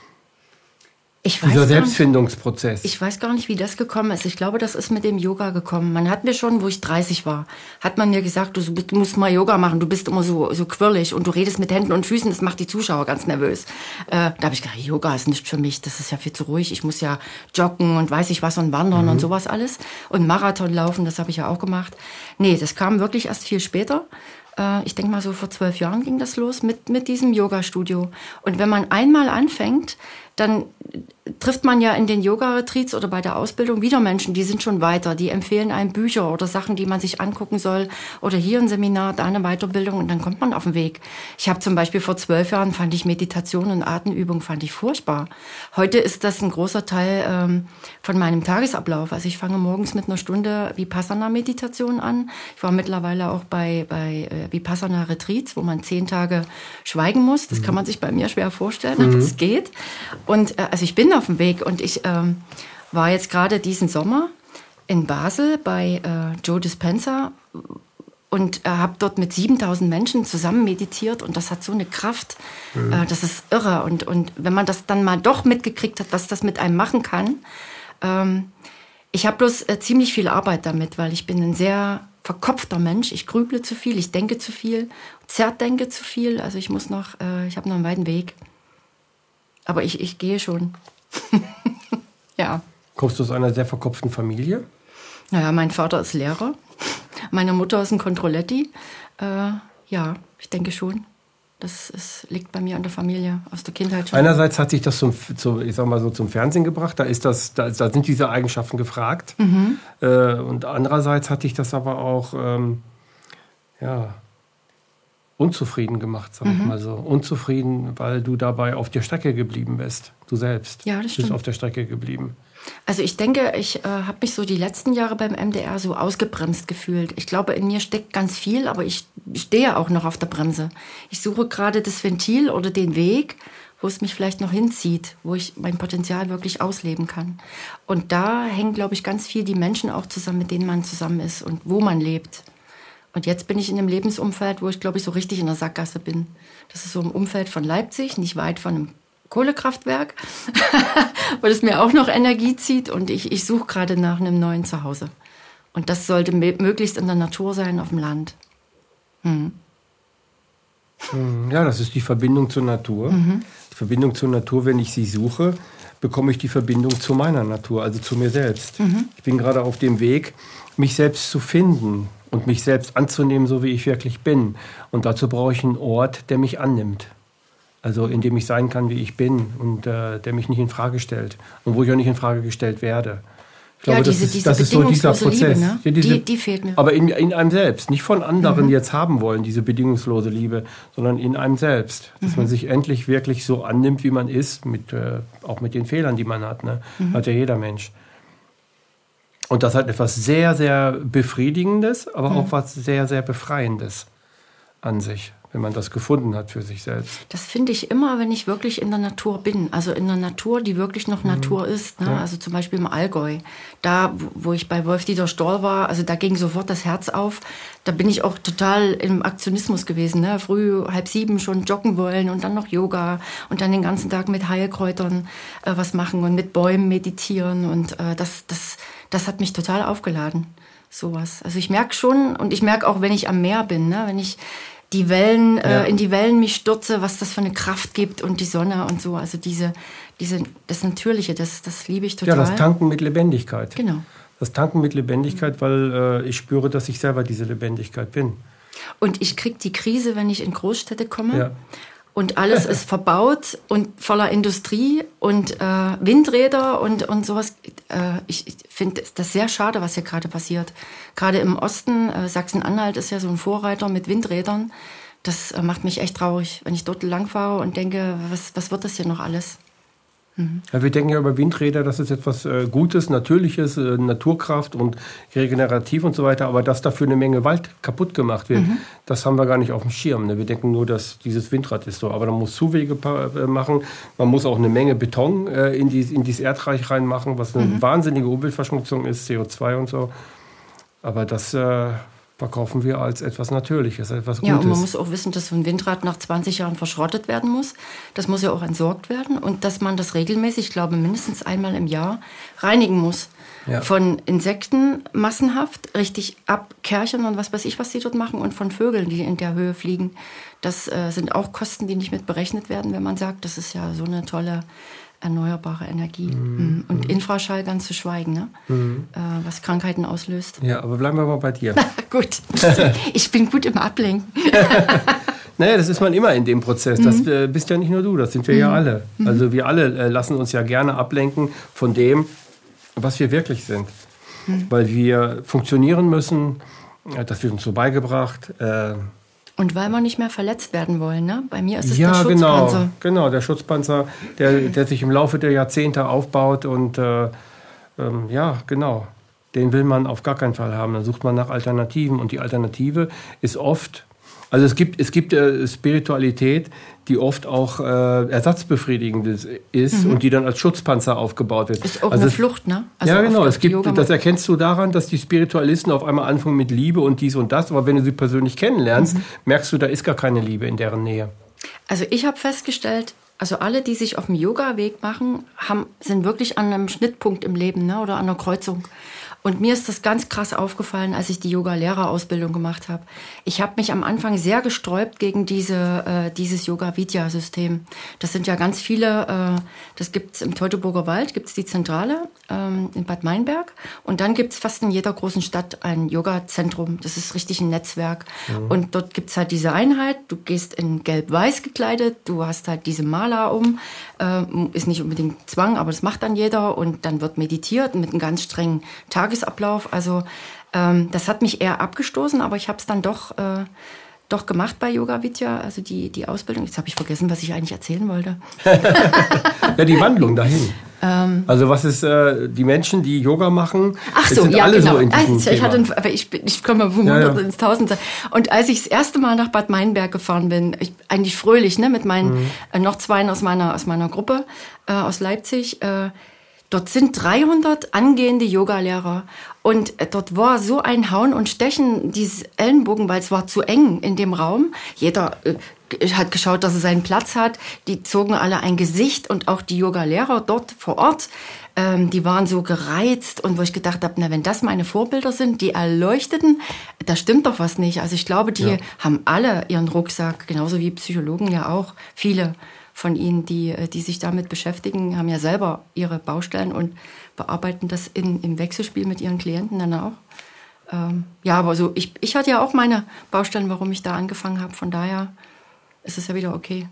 Dieser Selbstfindungsprozess. Ich weiß gar nicht, wie das gekommen ist. Ich glaube, das ist mit dem Yoga gekommen. Man hat mir schon, wo ich 30 war, hat man mir gesagt, du musst mal Yoga machen, du bist immer so quirlig und du redest mit Händen und Füßen, das macht die Zuschauer ganz nervös. Da habe ich gedacht, Yoga ist nicht für mich, das ist ja viel zu ruhig. Ich muss ja joggen und weiß ich was und wandern und sowas alles. Und Marathon laufen, das habe ich ja auch gemacht. Nee, das kam wirklich erst viel später. Ich denke mal so vor 12 Jahren ging das los mit diesem Yoga-Studio. Und wenn man einmal anfängt, dann trifft man ja in den Yoga-Retreats oder bei der Ausbildung wieder Menschen, die sind schon weiter, die empfehlen einem Bücher oder Sachen, die man sich angucken soll oder hier ein Seminar, da eine Weiterbildung und dann kommt man auf den Weg. Ich habe zum Beispiel vor 12 Jahren, fand ich Meditation und Atemübung furchtbar. Heute ist das ein großer Teil von meinem Tagesablauf. Also ich fange morgens mit einer Stunde Vipassana-Meditation an. Ich war mittlerweile auch bei Vipassana-Retreats, wo man 10 Tage schweigen muss. Das kann man sich bei mir schwer vorstellen, aber es geht. Und also ich bin auf dem Weg und ich war jetzt gerade diesen Sommer in Basel bei Joe Dispenza und habe dort mit 7000 Menschen zusammen meditiert und das hat so eine Kraft, das ist irre. Und wenn man das dann mal doch mitgekriegt hat, was das mit einem machen kann, ich habe bloß ziemlich viel Arbeit damit, weil ich bin ein sehr verkopfter Mensch. Ich grüble zu viel, ich denke zu viel, zerdenke zu viel. Also ich habe noch einen weiten Weg. Aber ich gehe schon. Ja. Kommst du aus einer sehr verkopften Familie? Naja, mein Vater ist Lehrer. Meine Mutter ist ein Controletti. Ja, ich denke schon. Das liegt bei mir an der Familie, aus der Kindheit schon. Einerseits hat sich das zum Fernsehen gebracht. Da sind diese Eigenschaften gefragt. Und andererseits hat dich das aber auch unzufrieden gemacht, sag ich mal so. Unzufrieden, weil du dabei auf der Strecke geblieben bist. Du selbst bist auf der Strecke geblieben. Also ich denke, ich habe mich so die letzten Jahre beim MDR so ausgebremst gefühlt. Ich glaube, in mir steckt ganz viel, aber ich stehe auch noch auf der Bremse. Ich suche gerade das Ventil oder den Weg, wo es mich vielleicht noch hinzieht, wo ich mein Potenzial wirklich ausleben kann. Und da hängen, glaube ich, ganz viel die Menschen auch zusammen, mit denen man zusammen ist und wo man lebt. Und jetzt bin ich in einem Lebensumfeld, wo ich, glaube ich, so richtig in der Sackgasse bin. Das ist so im Umfeld von Leipzig, nicht weit von einem Kohlekraftwerk, weil es mir auch noch Energie zieht. Und ich suche gerade nach einem neuen Zuhause. Und das sollte möglichst in der Natur sein, auf dem Land. Ja, das ist die Verbindung zur Natur. Die Verbindung zur Natur, wenn ich sie suche, bekomme ich die Verbindung zu meiner Natur, also zu mir selbst. Ich bin gerade auf dem Weg, mich selbst zu finden und mich selbst anzunehmen, so wie ich wirklich bin. Und dazu brauche ich einen Ort, der mich annimmt. Also in dem ich sein kann, wie ich bin und der mich nicht in Frage stellt und wo ich auch nicht in Frage gestellt werde. Ich glaube, das ist so dieser Prozess. Liebe, ne? Die fehlt mir. Aber in einem selbst, nicht von anderen jetzt haben wollen, diese bedingungslose Liebe, sondern in einem selbst. Dass man sich endlich wirklich so annimmt, wie man ist, auch mit den Fehlern, die man hat. Ne? Hat ja jeder Mensch. Und das hat etwas sehr, sehr Befriedigendes, aber auch was sehr, sehr Befreiendes an sich. wenn man das gefunden hat für sich selbst. Das finde ich immer, wenn ich wirklich in der Natur bin. Also in der Natur, die wirklich noch Natur ist. Ne? Ja. Also zum Beispiel im Allgäu. Da, wo ich bei Wolf-Dieter Stoll war, also da ging sofort das Herz auf. Da bin ich auch total im Aktionismus gewesen. Ne? Früh 6:30 schon joggen wollen und dann noch Yoga und dann den ganzen Tag mit Heilkräutern was machen und mit Bäumen meditieren. Und das hat mich total aufgeladen, sowas. Also ich merke schon, und ich merke auch, wenn ich am Meer bin, ne? Wenn ich die Wellen, in die Wellen mich stürze, was das für eine Kraft gibt und die Sonne und so. Also das Natürliche, das liebe ich total. Ja, das Tanken mit Lebendigkeit. Genau. Das Tanken mit Lebendigkeit, weil ich spüre, dass ich selber diese Lebendigkeit bin. Und ich kriege die Krise, wenn ich in Großstädte komme. Ja. Und alles ist verbaut und voller Industrie und Windräder und sowas. Ich finde das sehr schade, was hier gerade passiert. Gerade im Osten, Sachsen-Anhalt ist ja so ein Vorreiter mit Windrädern. Das macht mich echt traurig, wenn ich dort langfahre und denke, was wird das hier noch alles? Ja, wir denken ja über Windräder, das ist etwas Gutes, Natürliches, Naturkraft und regenerativ und so weiter, aber dass dafür eine Menge Wald kaputt gemacht wird, das haben wir gar nicht auf dem Schirm. Ne? Wir denken nur, dass dieses Windrad ist so, aber man muss Zuwege machen, man muss auch eine Menge Beton in dieses Erdreich reinmachen, was eine wahnsinnige Umweltverschmutzung ist, CO2 und so, aber das verkaufen wir als etwas Natürliches, etwas Gutes. Ja, und man muss auch wissen, dass so ein Windrad nach 20 Jahren verschrottet werden muss. Das muss ja auch entsorgt werden und dass man das regelmäßig, ich glaube mindestens einmal im Jahr, reinigen muss. Ja. Von Insekten massenhaft, richtig abkerchern und was weiß ich, was die dort machen und von Vögeln, die in der Höhe fliegen. Das sind auch Kosten, die nicht mit berechnet werden, wenn man sagt, das ist ja so eine tolle erneuerbare Energie. Und Infraschall ganz zu schweigen, ne? Was Krankheiten auslöst. Ja, aber bleiben wir mal bei dir. Gut, ich bin gut im Ablenken. Naja, das ist man immer in dem Prozess. Das bist ja nicht nur du, das sind wir ja alle. Also wir alle lassen uns ja gerne ablenken von dem, was wir wirklich sind. Weil wir funktionieren müssen, das wird uns so beigebracht. Und weil wir nicht mehr verletzt werden wollen, ne? Bei mir ist es der Schutzpanzer. Genau, der Schutzpanzer, der sich im Laufe der Jahrzehnte aufbaut und genau, den will man auf gar keinen Fall haben. Dann sucht man nach Alternativen und die Alternative ist oft, also es gibt Spiritualität, die oft auch ersatzbefriedigend ist und die dann als Schutzpanzer aufgebaut wird. Ist auch eine Flucht, ne? Also ja, genau. Das erkennst du daran, dass die Spiritualisten auf einmal anfangen mit Liebe und dies und das. Aber wenn du sie persönlich kennenlernst, merkst du, da ist gar keine Liebe in deren Nähe. Also ich habe festgestellt, also alle, die sich auf dem Yoga-Weg machen, sind wirklich an einem Schnittpunkt im Leben, ne? Oder an einer Kreuzung. Und mir ist das ganz krass aufgefallen, als ich die Yoga-Lehrerausbildung gemacht habe. Ich habe mich am Anfang sehr gesträubt gegen dieses Yoga-Vidya-System. Das sind ja ganz viele, das gibt's im Teutoburger Wald, gibt's die Zentrale in Bad Meinberg. Und dann gibt's fast in jeder großen Stadt ein Yoga-Zentrum. Das ist richtig ein Netzwerk. Und dort gibt's halt diese Einheit. Du gehst in gelb-weiß gekleidet, du hast halt diese Mala um. Ist nicht unbedingt Zwang, aber das macht dann jeder. Und dann wird meditiert mit einem ganz strengen Tagesablauf. Also das hat mich eher abgestoßen, aber ich habe es dann doch gemacht bei Yoga Vidya, also die Ausbildung. Jetzt habe ich vergessen, was ich eigentlich erzählen wollte. Ja, die Wandlung dahin. Also was ist die Menschen, die Yoga machen? Ach so, sind ja, alle genau. So in Thema. Ich komme vom Hunderten ins Tausendste. Und als ich das erste Mal nach Bad Meinberg gefahren bin, eigentlich fröhlich, ne, mit meinen noch zwei aus meiner Gruppe aus Leipzig. Dort sind 300 angehende Yogalehrer und dort war so ein Hauen und Stechen, dieses Ellenbogen, weil es war zu eng in dem Raum. Jeder hat geschaut, dass er seinen Platz hat. Die zogen alle ein Gesicht und auch die Yogalehrer dort vor Ort, die waren so gereizt und wo ich gedacht habe, na, wenn das meine Vorbilder sind, die Erleuchteten, da stimmt doch was nicht. Also ich glaube, die haben alle ihren Rucksack, genauso wie Psychologen ja auch, viele von Ihnen, die sich damit beschäftigen, haben ja selber ihre Baustellen und bearbeiten das im Wechselspiel mit ihren Klienten dann auch. Ja, aber so ich hatte ja auch meine Baustellen, warum ich da angefangen habe. Von daher ist es ja wieder okay.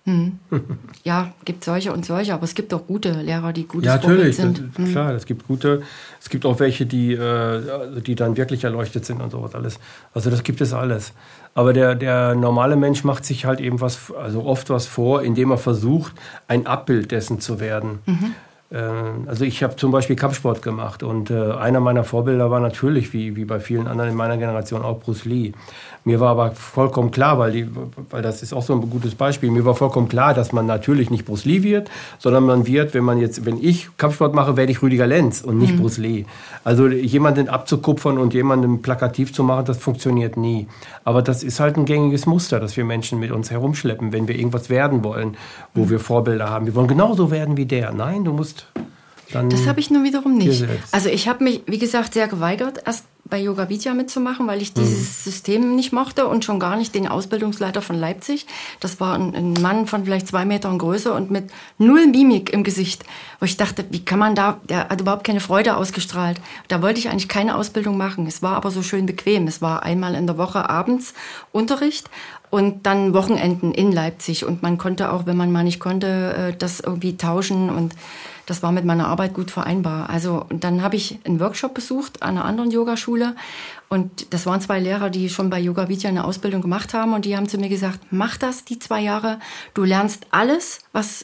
Ja, gibt solche und solche, aber es gibt auch gute Lehrer, die gutes Vorbild sind. Ja, natürlich, klar, es gibt gute. Es gibt auch welche, die dann wirklich erleuchtet sind und sowas alles. Also das gibt es alles. Aber der normale Mensch macht sich halt eben oft was vor, indem er versucht, ein Abbild dessen zu werden. Also ich habe zum Beispiel Kampfsport gemacht und einer meiner Vorbilder war natürlich, wie bei vielen anderen in meiner Generation, auch Bruce Lee. Mir war aber vollkommen klar, weil das ist auch so ein gutes Beispiel, mir war vollkommen klar, dass man natürlich nicht Bruce Lee wird, sondern man wird, wenn ich Kampfsport mache, werde ich Rüdiger Lenz und nicht Bruce Lee. Also jemanden abzukupfern und jemanden plakativ zu machen, das funktioniert nie. Aber das ist halt ein gängiges Muster, das wir Menschen mit uns herumschleppen, wenn wir irgendwas werden wollen, wo wir Vorbilder haben. Wir wollen genauso werden wie der. Nein, du musst dann... Das habe ich nur wiederum nicht. Also ich habe mich, wie gesagt, sehr geweigert, erst bei Yoga Vidya mitzumachen, weil ich dieses System nicht mochte und schon gar nicht den Ausbildungsleiter von Leipzig. Das war ein Mann von vielleicht 2 Metern Größe und mit 0 Mimik im Gesicht. Wo ich dachte, wie kann man da, der hat überhaupt keine Freude ausgestrahlt. Da wollte ich eigentlich keine Ausbildung machen. Es war aber so schön bequem. Es war einmal in der Woche abends Unterricht und dann Wochenenden in Leipzig. Und man konnte auch, wenn man mal nicht konnte, das irgendwie tauschen und das war mit meiner Arbeit gut vereinbar. Also und dann habe ich einen Workshop besucht an einer anderen Yogaschule und das waren 2 Lehrer, die schon bei Yoga Vidya eine Ausbildung gemacht haben und die haben zu mir gesagt, mach das die 2 Jahre, du lernst alles, was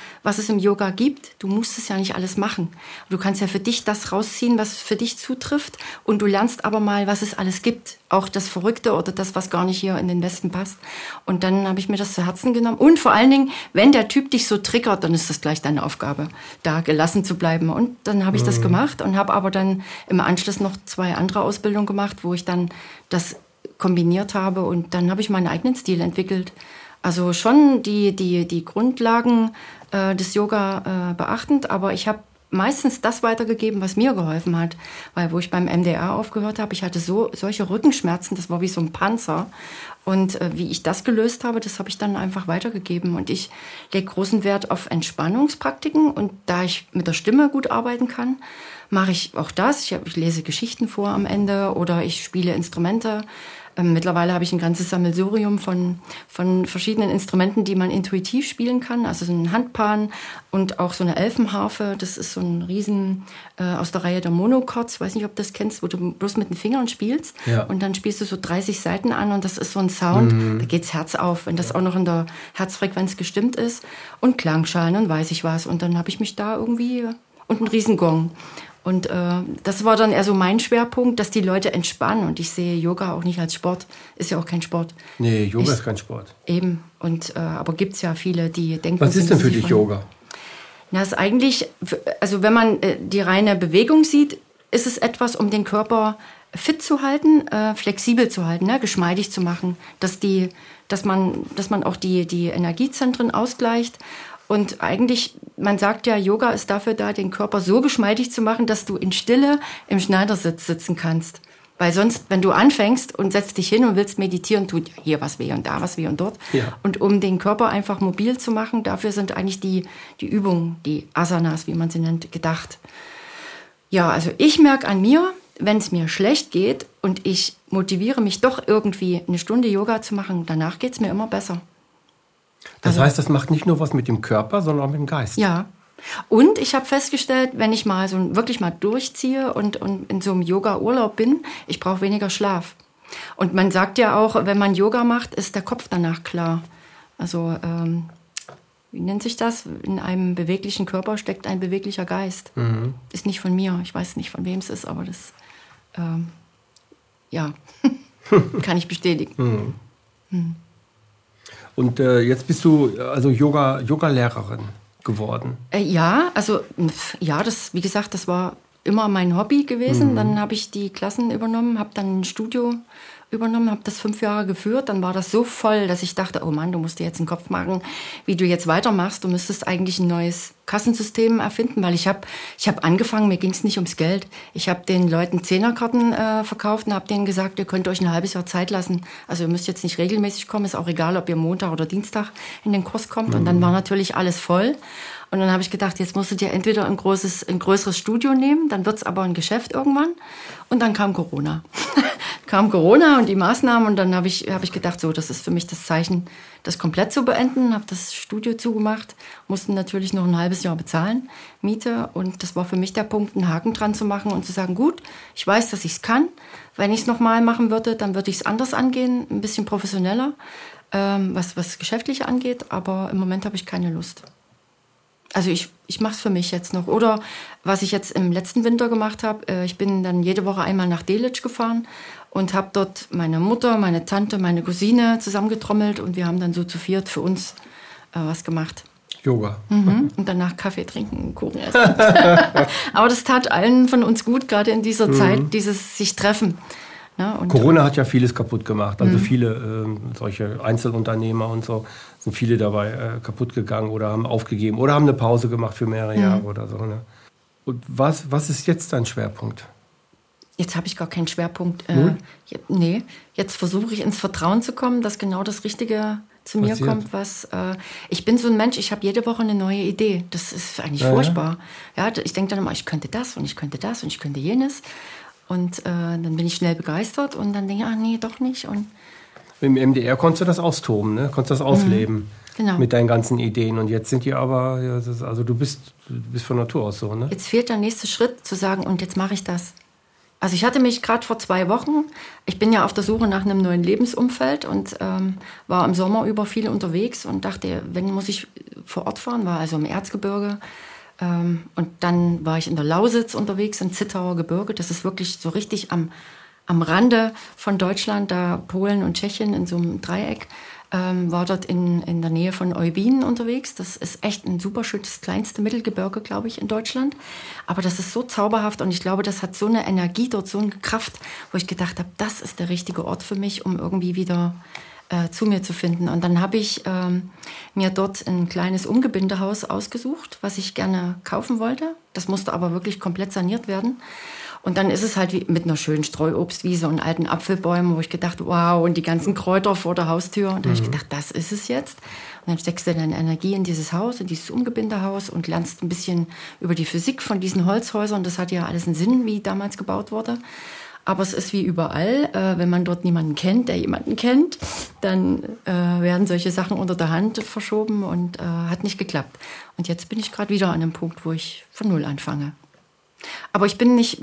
es im Yoga gibt. Du musst es ja nicht alles machen. Du kannst ja für dich das rausziehen, was für dich zutrifft und du lernst aber mal, was es alles gibt. Auch das Verrückte oder das, was gar nicht hier in den Westen passt. Und dann habe ich mir das zu Herzen genommen. Und vor allen Dingen, wenn der Typ dich so triggert, dann ist das gleich deine Aufgabe, da gelassen zu bleiben. Und dann habe ich das gemacht und habe aber dann im Anschluss noch 2 andere Ausbildungen gemacht, wo ich dann das kombiniert habe. Und dann habe ich meinen eigenen Stil entwickelt. Also schon die Grundlagen des Yoga beachtend, aber ich habe meistens das weitergegeben, was mir geholfen hat. Weil wo ich beim MDR aufgehört habe, ich hatte solche Rückenschmerzen, das war wie so ein Panzer. Und wie ich das gelöst habe, das habe ich dann einfach weitergegeben. Und ich lege großen Wert auf Entspannungspraktiken. Und da ich mit der Stimme gut arbeiten kann, mache ich auch das. Ich lese Geschichten vor am Ende oder ich spiele Instrumente. Mittlerweile habe ich ein ganzes Sammelsurium von verschiedenen Instrumenten, die man intuitiv spielen kann. Also so ein Handpan und auch so eine Elfenharfe. Das ist so ein Riesen aus der Reihe der Monochords. Ich weiß nicht, ob du das kennst, wo du bloß mit den Fingern spielst. Ja. Und dann spielst du so 30 Seiten an und das ist so ein Sound. Da geht's Herz auf, wenn das auch noch in der Herzfrequenz gestimmt ist. Und Klangschalen und weiß ich was. Und dann habe ich mich da irgendwie... Und ein Riesengong. Und das war dann eher so mein Schwerpunkt, dass die Leute entspannen. Und ich sehe Yoga auch nicht als Sport. Ist ja auch kein Sport. Nee, Yoga ist kein Sport. Eben. Und, aber gibt es ja viele, die denken... Was ist denn für dich Yoga? Na, ist eigentlich, also wenn man die reine Bewegung sieht, ist es etwas, um den Körper fit zu halten, flexibel zu halten, ne? Geschmeidig zu machen. Dass man auch die Energiezentren ausgleicht. Und eigentlich, man sagt ja, Yoga ist dafür da, den Körper so geschmeidig zu machen, dass du in Stille im Schneidersitz sitzen kannst. Weil sonst, wenn du anfängst und setzt dich hin und willst meditieren, tut hier was weh und da was weh und dort. Ja. Und um den Körper einfach mobil zu machen, dafür sind eigentlich die Übungen, die Asanas, wie man sie nennt, gedacht. Ja, also ich merke an mir, wenn es mir schlecht geht und ich motiviere mich doch irgendwie 1 Stunde Yoga zu machen, danach geht es mir immer besser. Das heißt, das macht nicht nur was mit dem Körper, sondern auch mit dem Geist. Ja. Und ich habe festgestellt, wenn ich mal so wirklich mal durchziehe und in so einem Yoga-Urlaub bin, ich brauche weniger Schlaf. Und man sagt ja auch, wenn man Yoga macht, ist der Kopf danach klar. Also, wie nennt sich das? In einem beweglichen Körper steckt ein beweglicher Geist. Mhm. Ist nicht von mir. Ich weiß nicht, von wem es ist, aber das, ja, kann ich bestätigen. Mhm. Mhm. Und jetzt bist du also Yoga-Lehrerin geworden. Ja, also ja, das, wie gesagt, das war immer mein Hobby gewesen. Dann habe ich die Klassen übernommen, habe dann ein Studio übernommen, habe das 5 Jahre geführt. Dann war das so voll, dass ich dachte, oh Mann, du musst dir jetzt einen Kopf machen, wie du jetzt weitermachst. Du müsstest eigentlich ein neues Kassensystem erfinden, weil ich hab angefangen, mir ging es nicht ums Geld. Ich habe den Leuten 10er-Karten verkauft und habe denen gesagt, ihr könnt euch ein halbes Jahr Zeit lassen. Also ihr müsst jetzt nicht regelmäßig kommen, ist auch egal, ob ihr Montag oder Dienstag in den Kurs kommt. Und dann war natürlich alles voll. Und dann habe ich gedacht, jetzt musst du dir entweder ein größeres Studio nehmen, dann wird es aber ein Geschäft irgendwann. Und dann kam Corona. Und die Maßnahmen und dann habe ich gedacht, so, das ist für mich das Zeichen, das komplett zu beenden. Habe das Studio zugemacht, mussten natürlich noch ein halbes Jahr bezahlen, Miete. Und das war für mich der Punkt, einen Haken dran zu machen und zu sagen, gut, ich weiß, dass ich es kann. Wenn ich es nochmal machen würde, dann würde ich es anders angehen, ein bisschen professioneller, was Geschäftliche angeht. Aber im Moment habe ich keine Lust. Also ich mache es für mich jetzt noch. Oder was ich jetzt im letzten Winter gemacht habe, ich bin dann jede Woche einmal nach Delitzsch gefahren und habe dort meine Mutter, meine Tante, meine Cousine zusammengetrommelt und wir haben dann so zu viert für uns was gemacht. Yoga. Und danach Kaffee trinken und Kuchen essen. Aber das tat allen von uns gut, gerade in dieser Zeit, dieses sich treffen. Ja, und Corona hat ja vieles kaputt gemacht. Also viele solche Einzelunternehmer und so sind viele dabei kaputt gegangen oder haben aufgegeben oder haben eine Pause gemacht für mehrere Jahre oder so. Ne? Und was ist jetzt dein Schwerpunkt? Jetzt habe ich gar keinen Schwerpunkt. Nee, jetzt versuche ich ins Vertrauen zu kommen, dass genau das Richtige zu mir kommt. Ich bin so ein Mensch, ich habe jede Woche eine neue Idee. Das ist eigentlich furchtbar. Ja, ich denke dann immer, ich könnte das und ich könnte das und ich könnte jenes. Und dann bin ich schnell begeistert und dann denke ich, nee, doch nicht. Und im MDR konntest du das austoben, ne? Konntest das ausleben genau. Mit deinen ganzen Ideen. Und jetzt sind die aber, also du bist von Natur aus so, ne? Jetzt fehlt der nächste Schritt, zu sagen, und jetzt mache ich das. Also ich hatte mich gerade vor 2 Wochen, ich bin ja auf der Suche nach einem neuen Lebensumfeld und war im Sommer über viel unterwegs und dachte, wenn muss ich vor Ort fahren, war also im Erzgebirge. Und dann war ich in der Lausitz unterwegs, im Zittauer Gebirge. Das ist wirklich so richtig am Rande von Deutschland, da Polen und Tschechien in so einem Dreieck. War dort in der Nähe von Eubin unterwegs. Das ist echt ein super schönes, kleinste Mittelgebirge, glaube ich, in Deutschland. Aber das ist so zauberhaft und ich glaube, das hat so eine Energie dort, so eine Kraft, wo ich gedacht habe, das ist der richtige Ort für mich, um irgendwie wieder zu mir zu finden. Und dann habe ich mir dort ein kleines Umgebindehaus ausgesucht, was ich gerne kaufen wollte. Das musste aber wirklich komplett saniert werden. Und dann ist es halt wie mit einer schönen Streuobstwiese und alten Apfelbäumen, wo ich gedacht, wow, und die ganzen Kräuter vor der Haustür. Und da habe ich gedacht, das ist es jetzt. Und dann steckst du deine Energie in dieses Haus, in dieses Umgebindehaus und lernst ein bisschen über die Physik von diesen Holzhäusern. Das hat ja alles einen Sinn, wie damals gebaut wurde. Aber es ist wie überall, wenn man dort niemanden kennt, der jemanden kennt, dann werden solche Sachen unter der Hand verschoben und hat nicht geklappt. Und jetzt bin ich gerade wieder an einem Punkt, wo ich von Null anfange. Aber ich bin jetzt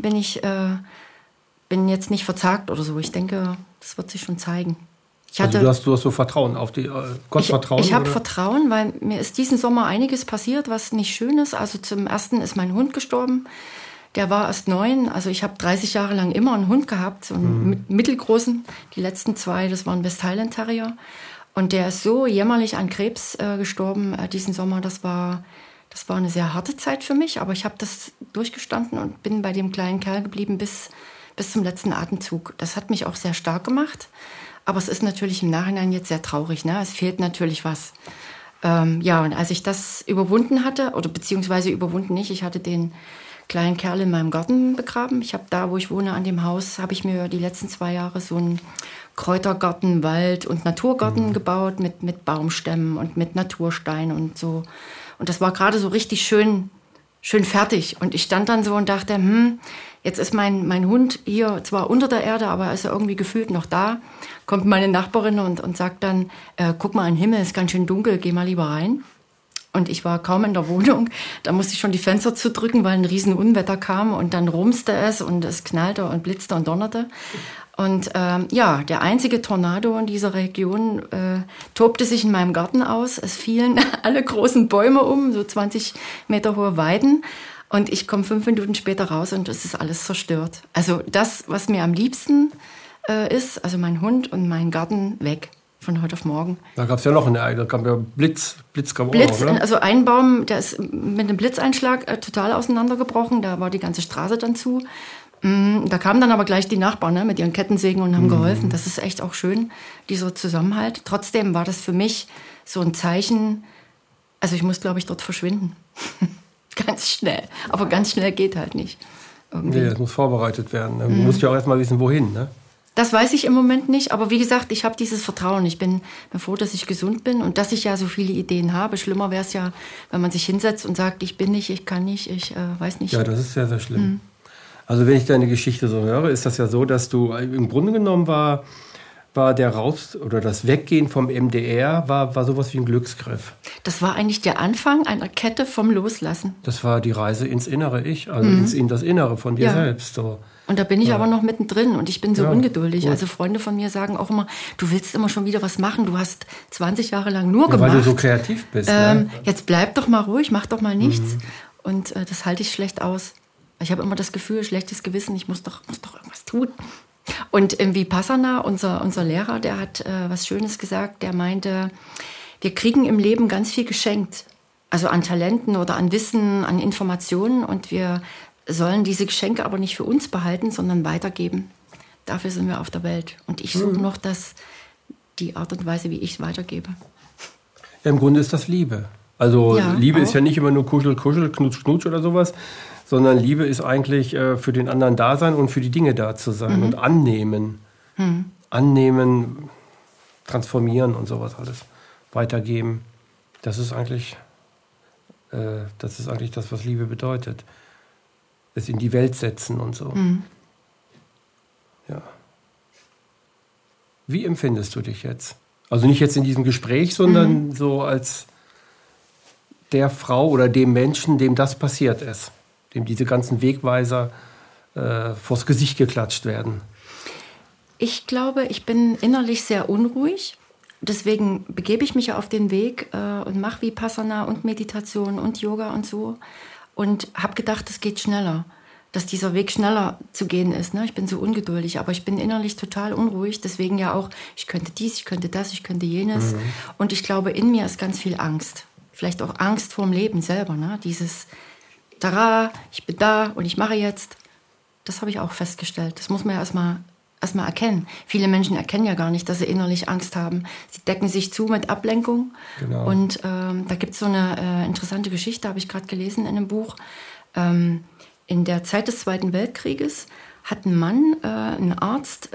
nicht verzagt oder so. Ich denke, das wird sich schon zeigen. Du hast so Vertrauen auf die Gottvertrauen? Ich habe Vertrauen, weil mir ist diesen Sommer einiges passiert, was nicht schön ist. Also zum ersten ist mein Hund gestorben. Der war erst 9. Also ich habe 30 Jahre lang immer einen Hund gehabt, so einen mittelgroßen. Die letzten 2, das waren West Highland Terrier. Und der ist so jämmerlich an Krebs gestorben diesen Sommer. Das war eine sehr harte Zeit für mich, aber ich habe das durchgestanden und bin bei dem kleinen Kerl geblieben bis zum letzten Atemzug. Das hat mich auch sehr stark gemacht, aber es ist natürlich im Nachhinein jetzt sehr traurig. Ne? Es fehlt natürlich was. Und als ich das überwunden hatte, oder beziehungsweise überwunden nicht, ich hatte den kleinen Kerl in meinem Garten begraben. Ich habe da, wo ich wohne, an dem Haus, habe ich mir die letzten 2 Jahre so einen Kräutergarten, Wald- und Naturgarten gebaut mit Baumstämmen und mit Naturstein und so. Und das war gerade so richtig schön fertig. Und ich stand dann so und dachte, jetzt ist mein Hund hier zwar unter der Erde, aber ist er irgendwie gefühlt noch da. Kommt meine Nachbarin und sagt dann, guck mal in den Himmel, ist ganz schön dunkel, geh mal lieber rein. Und ich war kaum in der Wohnung. Da musste ich schon die Fenster zudrücken, weil ein riesen Unwetter kam. Und dann rumste es und es knallte und blitzte und donnerte. Und der einzige Tornado in dieser Region tobte sich in meinem Garten aus. Es fielen alle großen Bäume um, so 20 Meter hohe Weiden. Und ich komme 5 Minuten später raus und es ist alles zerstört. Also das, was mir am liebsten ist, also mein Hund und mein Garten, weg. Von heute auf morgen. Da gab es ja noch eine Ereignis, da kam ja Blitz kam auch noch, oder? Also ein Baum, der ist mit einem Blitzeinschlag total auseinandergebrochen. Da war die ganze Straße dann zu. Da kamen dann aber gleich die Nachbarn mit ihren Kettensägen und haben geholfen. Das ist echt auch schön, dieser Zusammenhalt. Trotzdem war das für mich so ein Zeichen, also ich muss, glaube ich, dort verschwinden. Ganz schnell. Aber ganz schnell geht halt nicht. Irgendwie. Nee, das muss vorbereitet werden. Du musst ja auch erstmal wissen, wohin, ne? Das weiß ich im Moment nicht, aber wie gesagt, ich habe dieses Vertrauen. Ich bin froh, dass ich gesund bin und dass ich ja so viele Ideen habe. Schlimmer wäre es ja, wenn man sich hinsetzt und sagt, ich bin nicht, ich kann nicht, ich weiß nicht. Ja, das ist sehr, sehr schlimm. Also wenn ich deine Geschichte so höre, ist das ja so, dass du im Grunde genommen war war das Weggehen vom MDR war sowas wie ein Glücksgriff. Das war eigentlich der Anfang einer Kette vom Loslassen. Das war die Reise ins innere Ich, also in das Innere von dir selbst. So. Und da bin ich aber noch mittendrin und ich bin so ungeduldig. Gut. Also Freunde von mir sagen auch immer, du willst immer schon wieder was machen, du hast 20 Jahre lang nur gemacht. Weil du so kreativ bist. Ne? Jetzt bleib doch mal ruhig, mach doch mal nichts. Und das halte ich schlecht aus. Ich habe immer das Gefühl, schlechtes Gewissen, ich muss doch irgendwas tun. Und im Vipassana, unser Lehrer, der hat was Schönes gesagt, der meinte, wir kriegen im Leben ganz viel geschenkt. Also an Talenten oder an Wissen, an Informationen. Und wir sollen diese Geschenke aber nicht für uns behalten, sondern weitergeben. Dafür sind wir auf der Welt. Und ich suche noch die Art und Weise, wie ich es weitergebe. Ja, im Grunde ist das Liebe. Also Liebe ist ja nicht immer nur Kuschel, Kuschel, Knutsch, Knutsch oder sowas, sondern Liebe ist eigentlich für den anderen da sein und für die Dinge da zu sein und annehmen. Annehmen, transformieren und sowas alles. Weitergeben. Das ist eigentlich das, was Liebe bedeutet. Es in die Welt setzen und so. Ja. Wie empfindest du dich jetzt? Also nicht jetzt in diesem Gespräch, sondern so als der Frau oder dem Menschen, dem das passiert ist. Dem diese ganzen Wegweiser vors Gesicht geklatscht werden. Ich glaube, ich bin innerlich sehr unruhig. Deswegen begebe ich mich ja auf den Weg und mache Vipassana und Meditation und Yoga und so. Und habe gedacht, es geht schneller. Dass dieser Weg schneller zu gehen ist. Ne? Ich bin so ungeduldig, aber ich bin innerlich total unruhig. Deswegen ja auch, ich könnte dies, ich könnte das, ich könnte jenes. Und ich glaube, in mir ist ganz viel Angst. Vielleicht auch Angst vorm Leben selber. Ne? Dieses, tada, ich bin da und ich mache jetzt. Das habe ich auch festgestellt. Das muss man ja erstmal erkennen. Viele Menschen erkennen ja gar nicht, dass sie innerlich Angst haben. Sie decken sich zu mit Ablenkung. Genau. Und da gibt es so eine interessante Geschichte, habe ich gerade gelesen in einem Buch. In der Zeit des Zweiten Weltkrieges hat ein Mann, ein Arzt,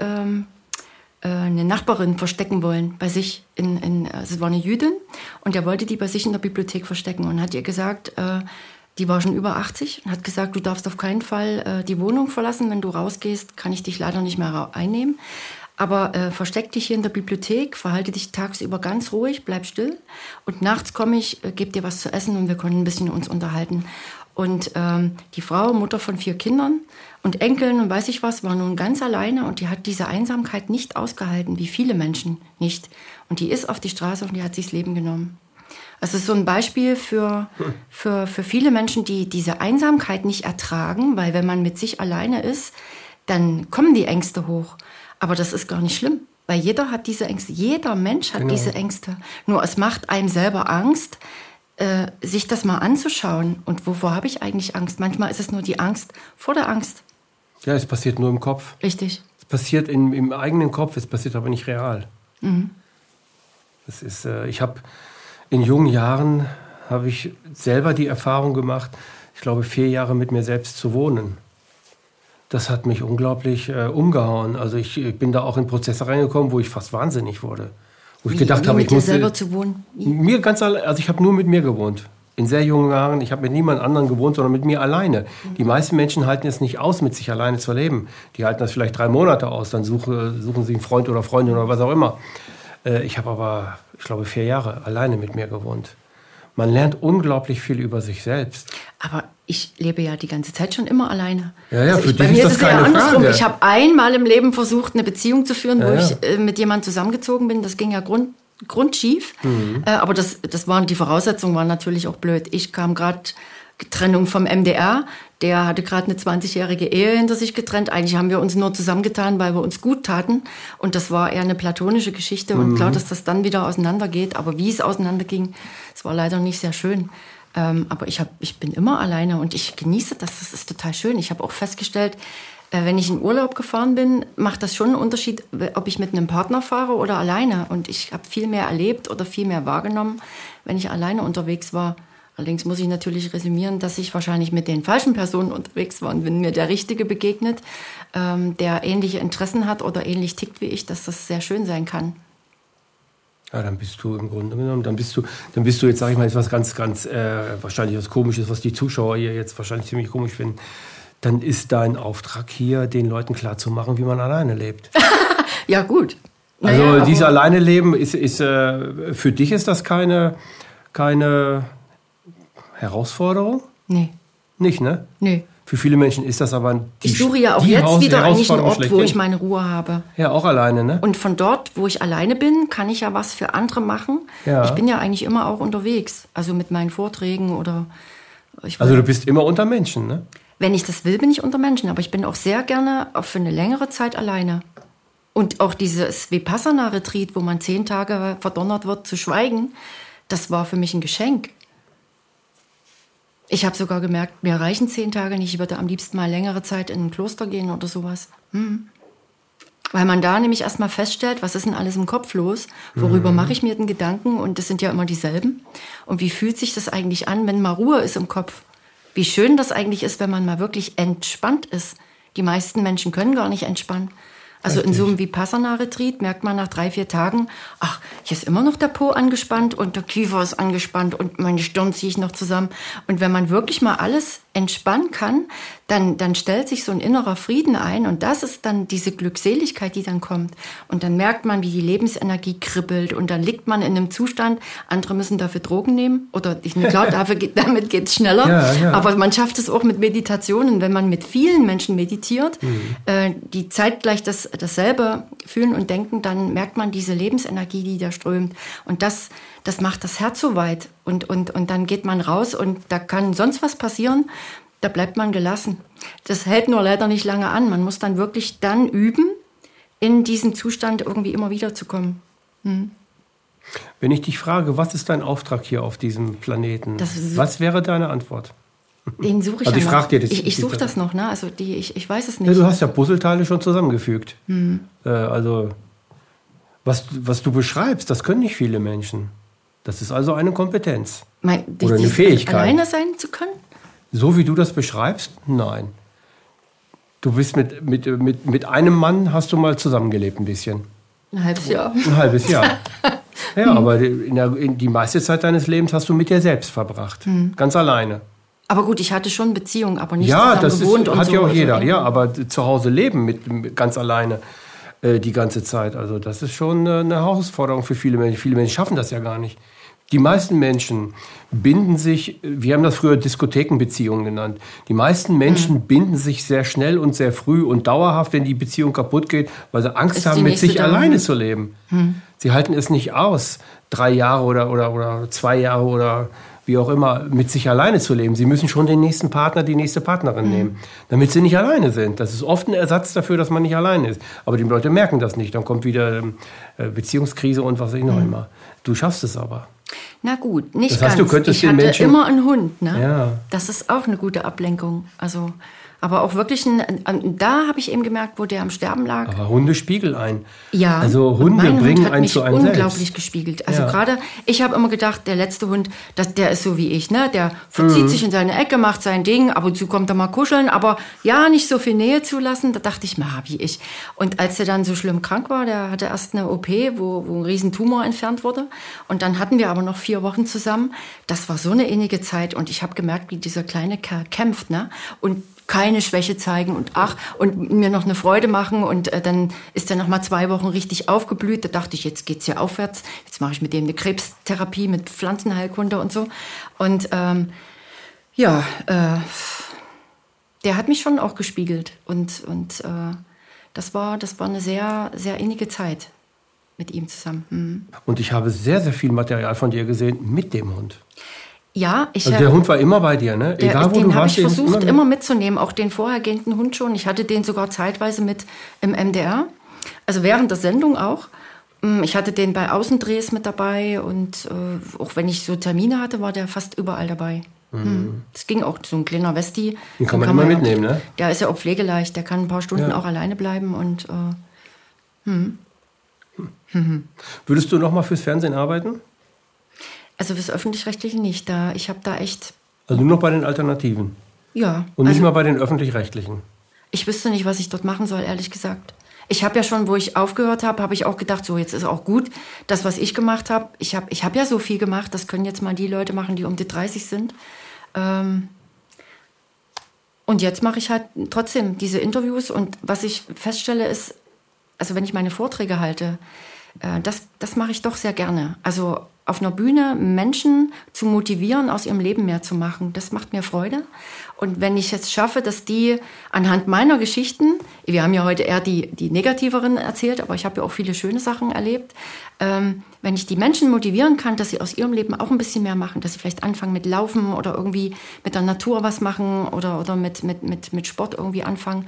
eine Nachbarin verstecken wollen bei sich. Es war eine Jüdin und er wollte die bei sich in der Bibliothek verstecken und hat ihr gesagt, die war schon über 80 und hat gesagt, du darfst auf keinen Fall die Wohnung verlassen. Wenn du rausgehst, kann ich dich leider nicht mehr einnehmen. Aber versteck dich hier in der Bibliothek, verhalte dich tagsüber ganz ruhig, bleib still. Und nachts komme ich, gebe dir was zu essen und wir können ein bisschen uns unterhalten. Und die Frau, Mutter von 4 Kindern und Enkeln und weiß ich was, war nun ganz alleine und die hat diese Einsamkeit nicht ausgehalten, wie viele Menschen nicht. Und die ist auf die Straße und die hat sich das Leben genommen. Also es ist so ein Beispiel für viele Menschen, die diese Einsamkeit nicht ertragen, weil wenn man mit sich alleine ist, dann kommen die Ängste hoch. Aber das ist gar nicht schlimm, weil jeder hat diese Ängste. Jeder Mensch hat diese Ängste. Nur es macht einem selber Angst, sich das mal anzuschauen. Und wovor habe ich eigentlich Angst? Manchmal ist es nur die Angst vor der Angst. Ja, es passiert nur im Kopf. Richtig. Es passiert im eigenen Kopf, es passiert aber nicht real. Das ist, in jungen Jahren habe ich selber die Erfahrung gemacht, ich glaube 4 Jahre mit mir selbst zu wohnen. Das hat mich unglaublich umgehauen. Also ich bin da auch in Prozesse reingekommen, wo ich fast wahnsinnig wurde. Wo ich gedacht habe, ich muss selber zu wohnen. Also ich habe nur mit mir gewohnt. In sehr jungen Jahren. Ich habe mit niemand anderem gewohnt, sondern mit mir alleine. Die meisten Menschen halten es nicht aus, mit sich alleine zu leben. Die halten das vielleicht 3 Monate aus. Dann suchen sie einen Freund oder Freundin oder was auch immer. Ich habe aber, ich glaube, 4 Jahre alleine mit mir gewohnt. Man lernt unglaublich viel über sich selbst. Aber ich lebe ja die ganze Zeit schon immer alleine. Ja, für dich ist das keine Frage. Ich habe einmal im Leben versucht, eine Beziehung zu führen, wo ich mit jemandem zusammengezogen bin. Das ging ja grundschief. Aber die Voraussetzungen waren natürlich auch blöd. Ich kam gerade Trennung vom MDR. Der hatte gerade eine 20-jährige Ehe hinter sich getrennt. Eigentlich haben wir uns nur zusammengetan, weil wir uns gut taten. Und das war eher eine platonische Geschichte. Und klar, dass das dann wieder auseinandergeht. Aber wie es auseinanderging, es war leider nicht sehr schön. Aber ich bin immer alleine und ich genieße das. Das ist total schön. Ich habe auch festgestellt, wenn ich in Urlaub gefahren bin, macht das schon einen Unterschied, ob ich mit einem Partner fahre oder alleine. Und ich habe viel mehr erlebt oder viel mehr wahrgenommen, wenn ich alleine unterwegs war. Allerdings muss ich natürlich resümieren, dass ich wahrscheinlich mit den falschen Personen unterwegs war. Und wenn mir der Richtige begegnet, der ähnliche Interessen hat oder ähnlich tickt wie ich, dass das sehr schön sein kann. Ja, dann bist du im Grunde genommen, dann bist du jetzt, sage ich mal, etwas ganz, ganz wahrscheinlich was Komisches, was die Zuschauer hier jetzt wahrscheinlich ziemlich komisch finden. Dann ist dein Auftrag hier, den Leuten klarzumachen, wie man alleine lebt. Ja, gut. Also Naja, dieses aber- alleine Leben für dich ist das keine Herausforderung? Nee, Nicht, ne? nee. Für viele Menschen ist das aber Ich suche ja auch die jetzt wieder eigentlich einen Herausforderung Ort, wo schlechthin. ich meine Ruhe habe. Ja, auch alleine, ne? Und von dort, wo ich alleine bin, kann ich ja was für andere machen. Ja. Ich bin ja eigentlich immer auch unterwegs. Also mit meinen Vorträgen oder... Also du bist immer unter Menschen, ne? Wenn ich das will, bin ich unter Menschen. Aber ich bin auch sehr gerne auch für eine längere Zeit alleine. Und auch dieses Vipassana-Retreat, wo man 10 Tage verdonnert wird zu schweigen, das war für mich ein Geschenk. Ich habe sogar gemerkt, mir reichen 10 Tage nicht. Ich würde am liebsten mal längere Zeit in ein Kloster gehen oder sowas. Weil man da nämlich erstmal feststellt, was ist denn alles im Kopf los? Worüber mache ich mir den Gedanken? Und das sind ja immer dieselben. Und wie fühlt sich das eigentlich an, wenn mal Ruhe ist im Kopf? Wie schön das eigentlich ist, wenn man mal wirklich entspannt ist. Die meisten Menschen können gar nicht entspannen. Also in so einem Vipassana-Retreat merkt man nach 3-4 Tagen, ach, hier ist immer noch der Po angespannt und der Kiefer ist angespannt und meine Stirn ziehe ich noch zusammen. Und wenn man wirklich mal alles entspannen kann, dann stellt sich so ein innerer Frieden ein und das ist dann diese Glückseligkeit, die dann kommt. Und dann merkt man, wie die Lebensenergie kribbelt und dann liegt man in einem Zustand, andere müssen dafür Drogen nehmen oder klar, damit geht es schneller, Ja. aber man schafft es auch mit Meditationen, wenn man mit vielen Menschen meditiert, die zeitgleich dasselbe fühlen und denken, dann merkt man diese Lebensenergie, die da strömt und das macht das Herz so weit und dann geht man raus und da kann sonst was passieren, da bleibt man gelassen. Das hält nur leider nicht lange an. Man muss dann wirklich dann üben, in diesen Zustand irgendwie immer wieder zu kommen. Wenn ich dich frage, was ist dein Auftrag hier auf diesem Planeten? Das ist- Was wäre deine Antwort? Den suche ich Also ich noch. frag dir das- Ich suche das noch, ne? Also ich weiß es Ja, nicht. du hast ja Puzzleteile schon zusammengefügt. Also was du beschreibst, das können nicht viele Menschen. Das ist also eine Kompetenz. Oder eine dieses Fähigkeit. Alleine sein zu können? So wie du das beschreibst, nein. Du bist mit einem Mann, hast du mal zusammengelebt ein bisschen. Ein halbes Jahr. Ein halbes Jahr. Ja, aber die meiste Zeit deines Lebens hast du mit dir selbst verbracht. Ganz alleine. Aber gut, ich hatte schon Beziehungen, aber nicht Ja, zusammen das gewohnt und hat so. ja auch Also jeder. irgendwie- Ja, aber zu Hause leben mit ganz alleine die ganze Zeit. Also das ist schon eine Herausforderung für viele Menschen. Viele Menschen schaffen das ja gar nicht. Die meisten Menschen binden sich, wir haben das früher Diskothekenbeziehungen genannt, die meisten Menschen binden sich sehr schnell und sehr früh und dauerhaft, wenn die Beziehung kaputt geht, weil sie Angst Ist die haben, mit nächste sich da. alleine zu leben. Sie halten es nicht aus, 3 Jahre oder 2 Jahre oder wie auch immer, mit sich alleine zu leben. Sie müssen schon den nächsten Partner, die nächste Partnerin nehmen, damit sie nicht alleine sind. Das ist oft ein Ersatz dafür, dass man nicht alleine ist. Aber die Leute merken das nicht. Dann kommt wieder Beziehungskrise und was weiß ich noch immer. Du schaffst es aber. Na gut, nicht Das heißt, ganz. du könntest Ich den hatte Menschen- immer einen Hund, ne? Ja. Das ist auch eine gute Ablenkung. Also, aber auch wirklich, da habe ich eben gemerkt, wo der am Sterben lag. Aber Hunde spiegeln ein. Ja, Also und Hunde mein bringen Hund hat einen mich zu einem unglaublich selbst. gespiegelt. Also Ja. gerade, ich habe immer gedacht, der letzte Hund, der ist so wie ich, ne? Der verzieht sich in seine Ecke, macht sein Ding, ab und zu kommt er mal kuscheln, aber ja, nicht so viel Nähe zulassen. Da dachte ich, wie ich. Und als er dann so schlimm krank war, der hatte erst eine OP, wo ein Riesentumor entfernt wurde. Und dann hatten wir aber noch 4 Wochen zusammen. Das war so eine innige Zeit und ich habe gemerkt, wie dieser kleine Kerl kämpft, ne? Und keine Schwäche zeigen und mir noch eine Freude machen und dann ist er noch mal 2 Wochen richtig aufgeblüht. Da dachte ich, jetzt geht's ja aufwärts. Jetzt mache ich mit dem eine Krebstherapie mit Pflanzenheilkunde und so. Und der hat mich schon auch gespiegelt und das war eine sehr, sehr innige Zeit mit ihm zusammen. Und ich habe sehr, sehr viel Material von dir gesehen mit dem Hund. Ja, Also der Hund war immer bei dir, ne? Egal wo den du habe warst. ich den versucht immer mitzunehmen, auch den vorhergehenden Hund schon. Ich hatte den sogar zeitweise mit im MDR, also während der Sendung auch. Ich hatte den bei Außendrehs mit dabei und auch wenn ich so Termine hatte, war der fast überall dabei. Das ging auch, so ein kleiner Westi. Den kann man immer mitnehmen, ne? Der ist ja auch pflegeleicht, der kann ein paar Stunden Ja. auch alleine bleiben und Würdest du noch mal fürs Fernsehen arbeiten? also fürs Öffentlich-Rechtliche nicht. Ich habe da echt, Also nur noch bei den Alternativen ja. und nicht also, mal bei den Öffentlich-Rechtlichen. Ich wüsste nicht, was ich dort machen soll, ehrlich gesagt. Ich habe ja schon, wo ich aufgehört habe, habe ich auch gedacht, so jetzt ist auch gut, das, was ich gemacht habe. Ich hab ja so viel gemacht, das können jetzt mal die Leute machen, die um die 30 sind. Und jetzt mache ich halt trotzdem diese Interviews und was ich feststelle ist, also wenn ich meine Vorträge halte, das mache ich doch sehr gerne. Also auf einer Bühne Menschen zu motivieren, aus ihrem Leben mehr zu machen, das macht mir Freude. Und wenn ich es schaffe, dass die anhand meiner Geschichten, wir haben ja heute eher die negativeren erzählt, aber ich habe ja auch viele schöne Sachen erlebt, wenn ich die Menschen motivieren kann, dass sie aus ihrem Leben auch ein bisschen mehr machen, dass sie vielleicht anfangen mit Laufen oder irgendwie mit der Natur was machen oder mit Sport irgendwie anfangen,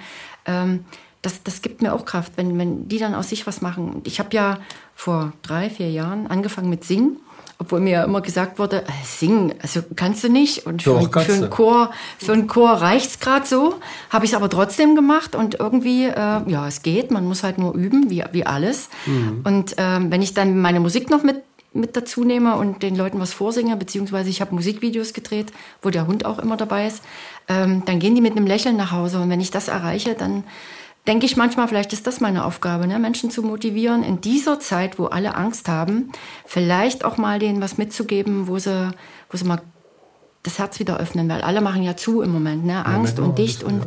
das gibt mir auch Kraft, wenn die dann aus sich was machen. Ich habe ja vor 3-4 Jahren angefangen mit Singen, obwohl mir ja immer gesagt wurde, singen, also kannst du nicht. Und für einen Chor reicht's gerade so. Habe ich es aber trotzdem gemacht und irgendwie, ja, es geht. Man muss halt nur üben, wie alles. Und wenn ich dann meine Musik noch mit dazu nehme und den Leuten was vorsinge, beziehungsweise ich habe Musikvideos gedreht, wo der Hund auch immer dabei ist, dann gehen die mit einem Lächeln nach Hause. Und wenn ich das erreiche, dann denke ich manchmal, vielleicht ist das meine Aufgabe, ne? Menschen zu motivieren, in dieser Zeit, wo alle Angst haben, vielleicht auch mal denen was mitzugeben, wo sie mal das Herz wieder öffnen, weil alle machen ja zu im Moment, ne? Angst und dicht. Und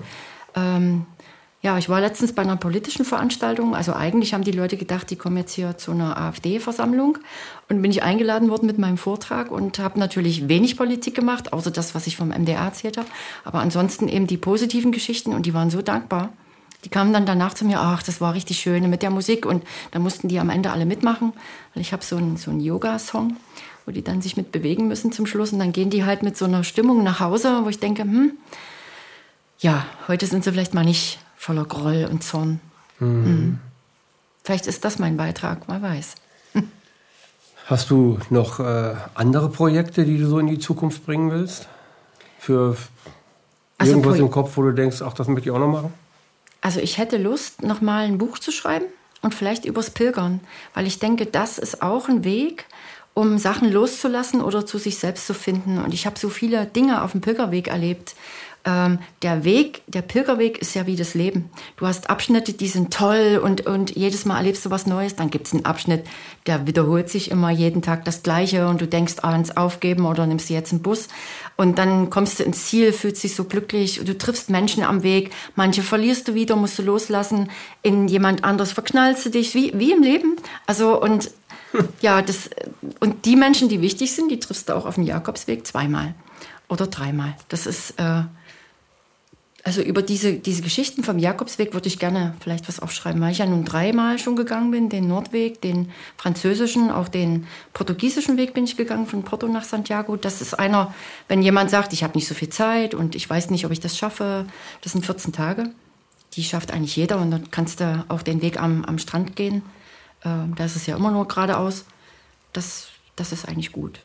ja, ich war letztens bei einer politischen Veranstaltung, also eigentlich haben die Leute gedacht, die kommen jetzt hier zu einer AfD-Versammlung und bin ich eingeladen worden mit meinem Vortrag und habe natürlich wenig Politik gemacht, außer das, was ich vom MDR erzählt habe, aber ansonsten eben die positiven Geschichten und die waren so dankbar. Die kamen dann danach zu mir, ach, das war richtig schön mit der Musik. Und dann mussten die am Ende alle mitmachen. Weil ich habe so einen Yoga-Song, wo die dann sich mit bewegen müssen zum Schluss. Und dann gehen die halt mit so einer Stimmung nach Hause, wo ich denke, ja, heute sind sie vielleicht mal nicht voller Groll und Zorn. Vielleicht ist das mein Beitrag, wer weiß. Hast du noch andere Projekte, die du so in die Zukunft bringen willst? Für irgendwas im Kopf, wo du denkst, ach, das möchte ich auch noch machen? Also ich hätte Lust, noch mal ein Buch zu schreiben und vielleicht übers Pilgern, weil ich denke, das ist auch ein Weg, um Sachen loszulassen oder zu sich selbst zu finden. Und ich habe so viele Dinge auf dem Pilgerweg erlebt. Der Pilgerweg ist ja wie das Leben. Du hast Abschnitte, die sind toll und jedes Mal erlebst du was Neues. Dann gibt es einen Abschnitt, der wiederholt sich immer jeden Tag das Gleiche und du denkst ans Aufgeben oder nimmst du jetzt einen Bus. Und dann kommst du ins Ziel, fühlst dich so glücklich. Du triffst Menschen am Weg. Manche verlierst du wieder, musst du loslassen. In jemand anderes verknallst du dich, wie im Leben. Also und ja, und die Menschen, die wichtig sind, die triffst du auch auf dem Jakobsweg 2-mal oder 3-mal. Das ist also über diese Geschichten vom Jakobsweg würde ich gerne vielleicht was aufschreiben, weil ich ja nun 3-mal schon gegangen bin, den Nordweg, den französischen, auch den portugiesischen Weg bin ich gegangen, von Porto nach Santiago. Das ist einer, wenn jemand sagt, ich habe nicht so viel Zeit und ich weiß nicht, ob ich das schaffe, das sind 14 Tage. Die schafft eigentlich jeder und dann kannst du auch den Weg am Strand gehen. Da ist es ja immer nur geradeaus. Das ist eigentlich gut.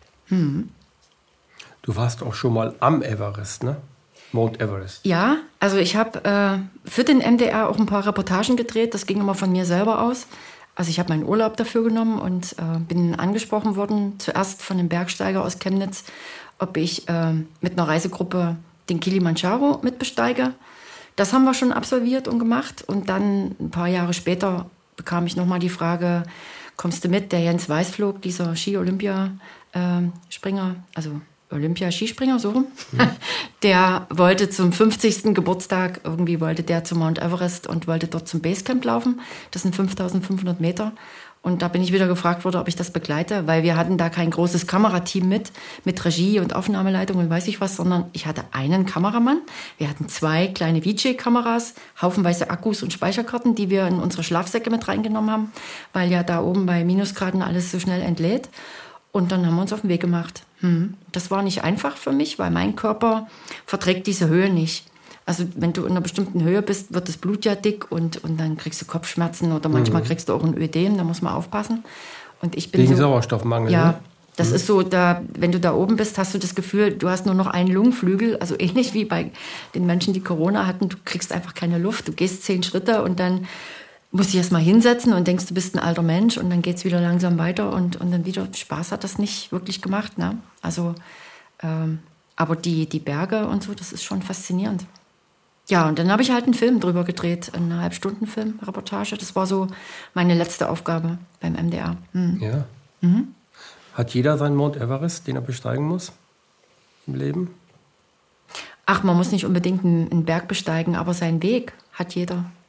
Du warst auch schon mal am Everest, ne? Mount Everest. Ja, also ich habe für den MDR auch ein paar Reportagen gedreht. Das ging immer von mir selber aus. Also ich habe meinen Urlaub dafür genommen und bin angesprochen worden, zuerst von einem Bergsteiger aus Chemnitz, ob ich mit einer Reisegruppe den Kilimanjaro mitbesteige. Das haben wir schon absolviert und gemacht. Und dann ein paar Jahre später bekam ich nochmal die Frage, kommst du mit? Der Jens Weißflog, dieser Ski-Olympiaspringer, also Olympiaskispringer, so rum. Der wollte zum 50. Geburtstag, irgendwie wollte der zum Mount Everest und wollte dort zum Basecamp laufen. Das sind 5.500 Meter. Und da bin ich wieder gefragt worden, ob ich das begleite, weil wir hatten da kein großes Kamerateam mit Regie und Aufnahmeleitung und weiß ich was, sondern ich hatte einen Kameramann. Wir hatten 2 kleine VJ-Kameras, haufenweise Akkus und Speicherkarten, die wir in unsere Schlafsäcke mit reingenommen haben, weil ja da oben bei Minusgraden alles so schnell entlädt. Und dann haben wir uns auf den Weg gemacht. Das war nicht einfach für mich, weil mein Körper verträgt diese Höhe nicht. Also wenn du in einer bestimmten Höhe bist, wird das Blut ja dick und dann kriegst du Kopfschmerzen oder manchmal kriegst du auch ein Ödem, da muss man aufpassen. Und ich bin wegen Sauerstoffmangel. Ja, ne? das ist so, wenn du da oben bist, hast du das Gefühl, du hast nur noch einen Lungenflügel, also ähnlich wie bei den Menschen, die Corona hatten, du kriegst einfach keine Luft, du gehst 10 Schritte und dann musst dich erst mal hinsetzen und denkst, du bist ein alter Mensch und dann geht's wieder langsam weiter und dann wieder, Spaß hat das nicht wirklich gemacht, ne? Also, aber die Berge und so, das ist schon faszinierend. Ja, und dann habe ich halt einen Film drüber gedreht, eine Halbstundenfilm, Reportage. Das war so meine letzte Aufgabe beim MDR. Ja. Hat jeder seinen Mount Everest, den er besteigen muss im Leben? Ach, man muss nicht unbedingt einen Berg besteigen, aber seinen Weg hat jeder.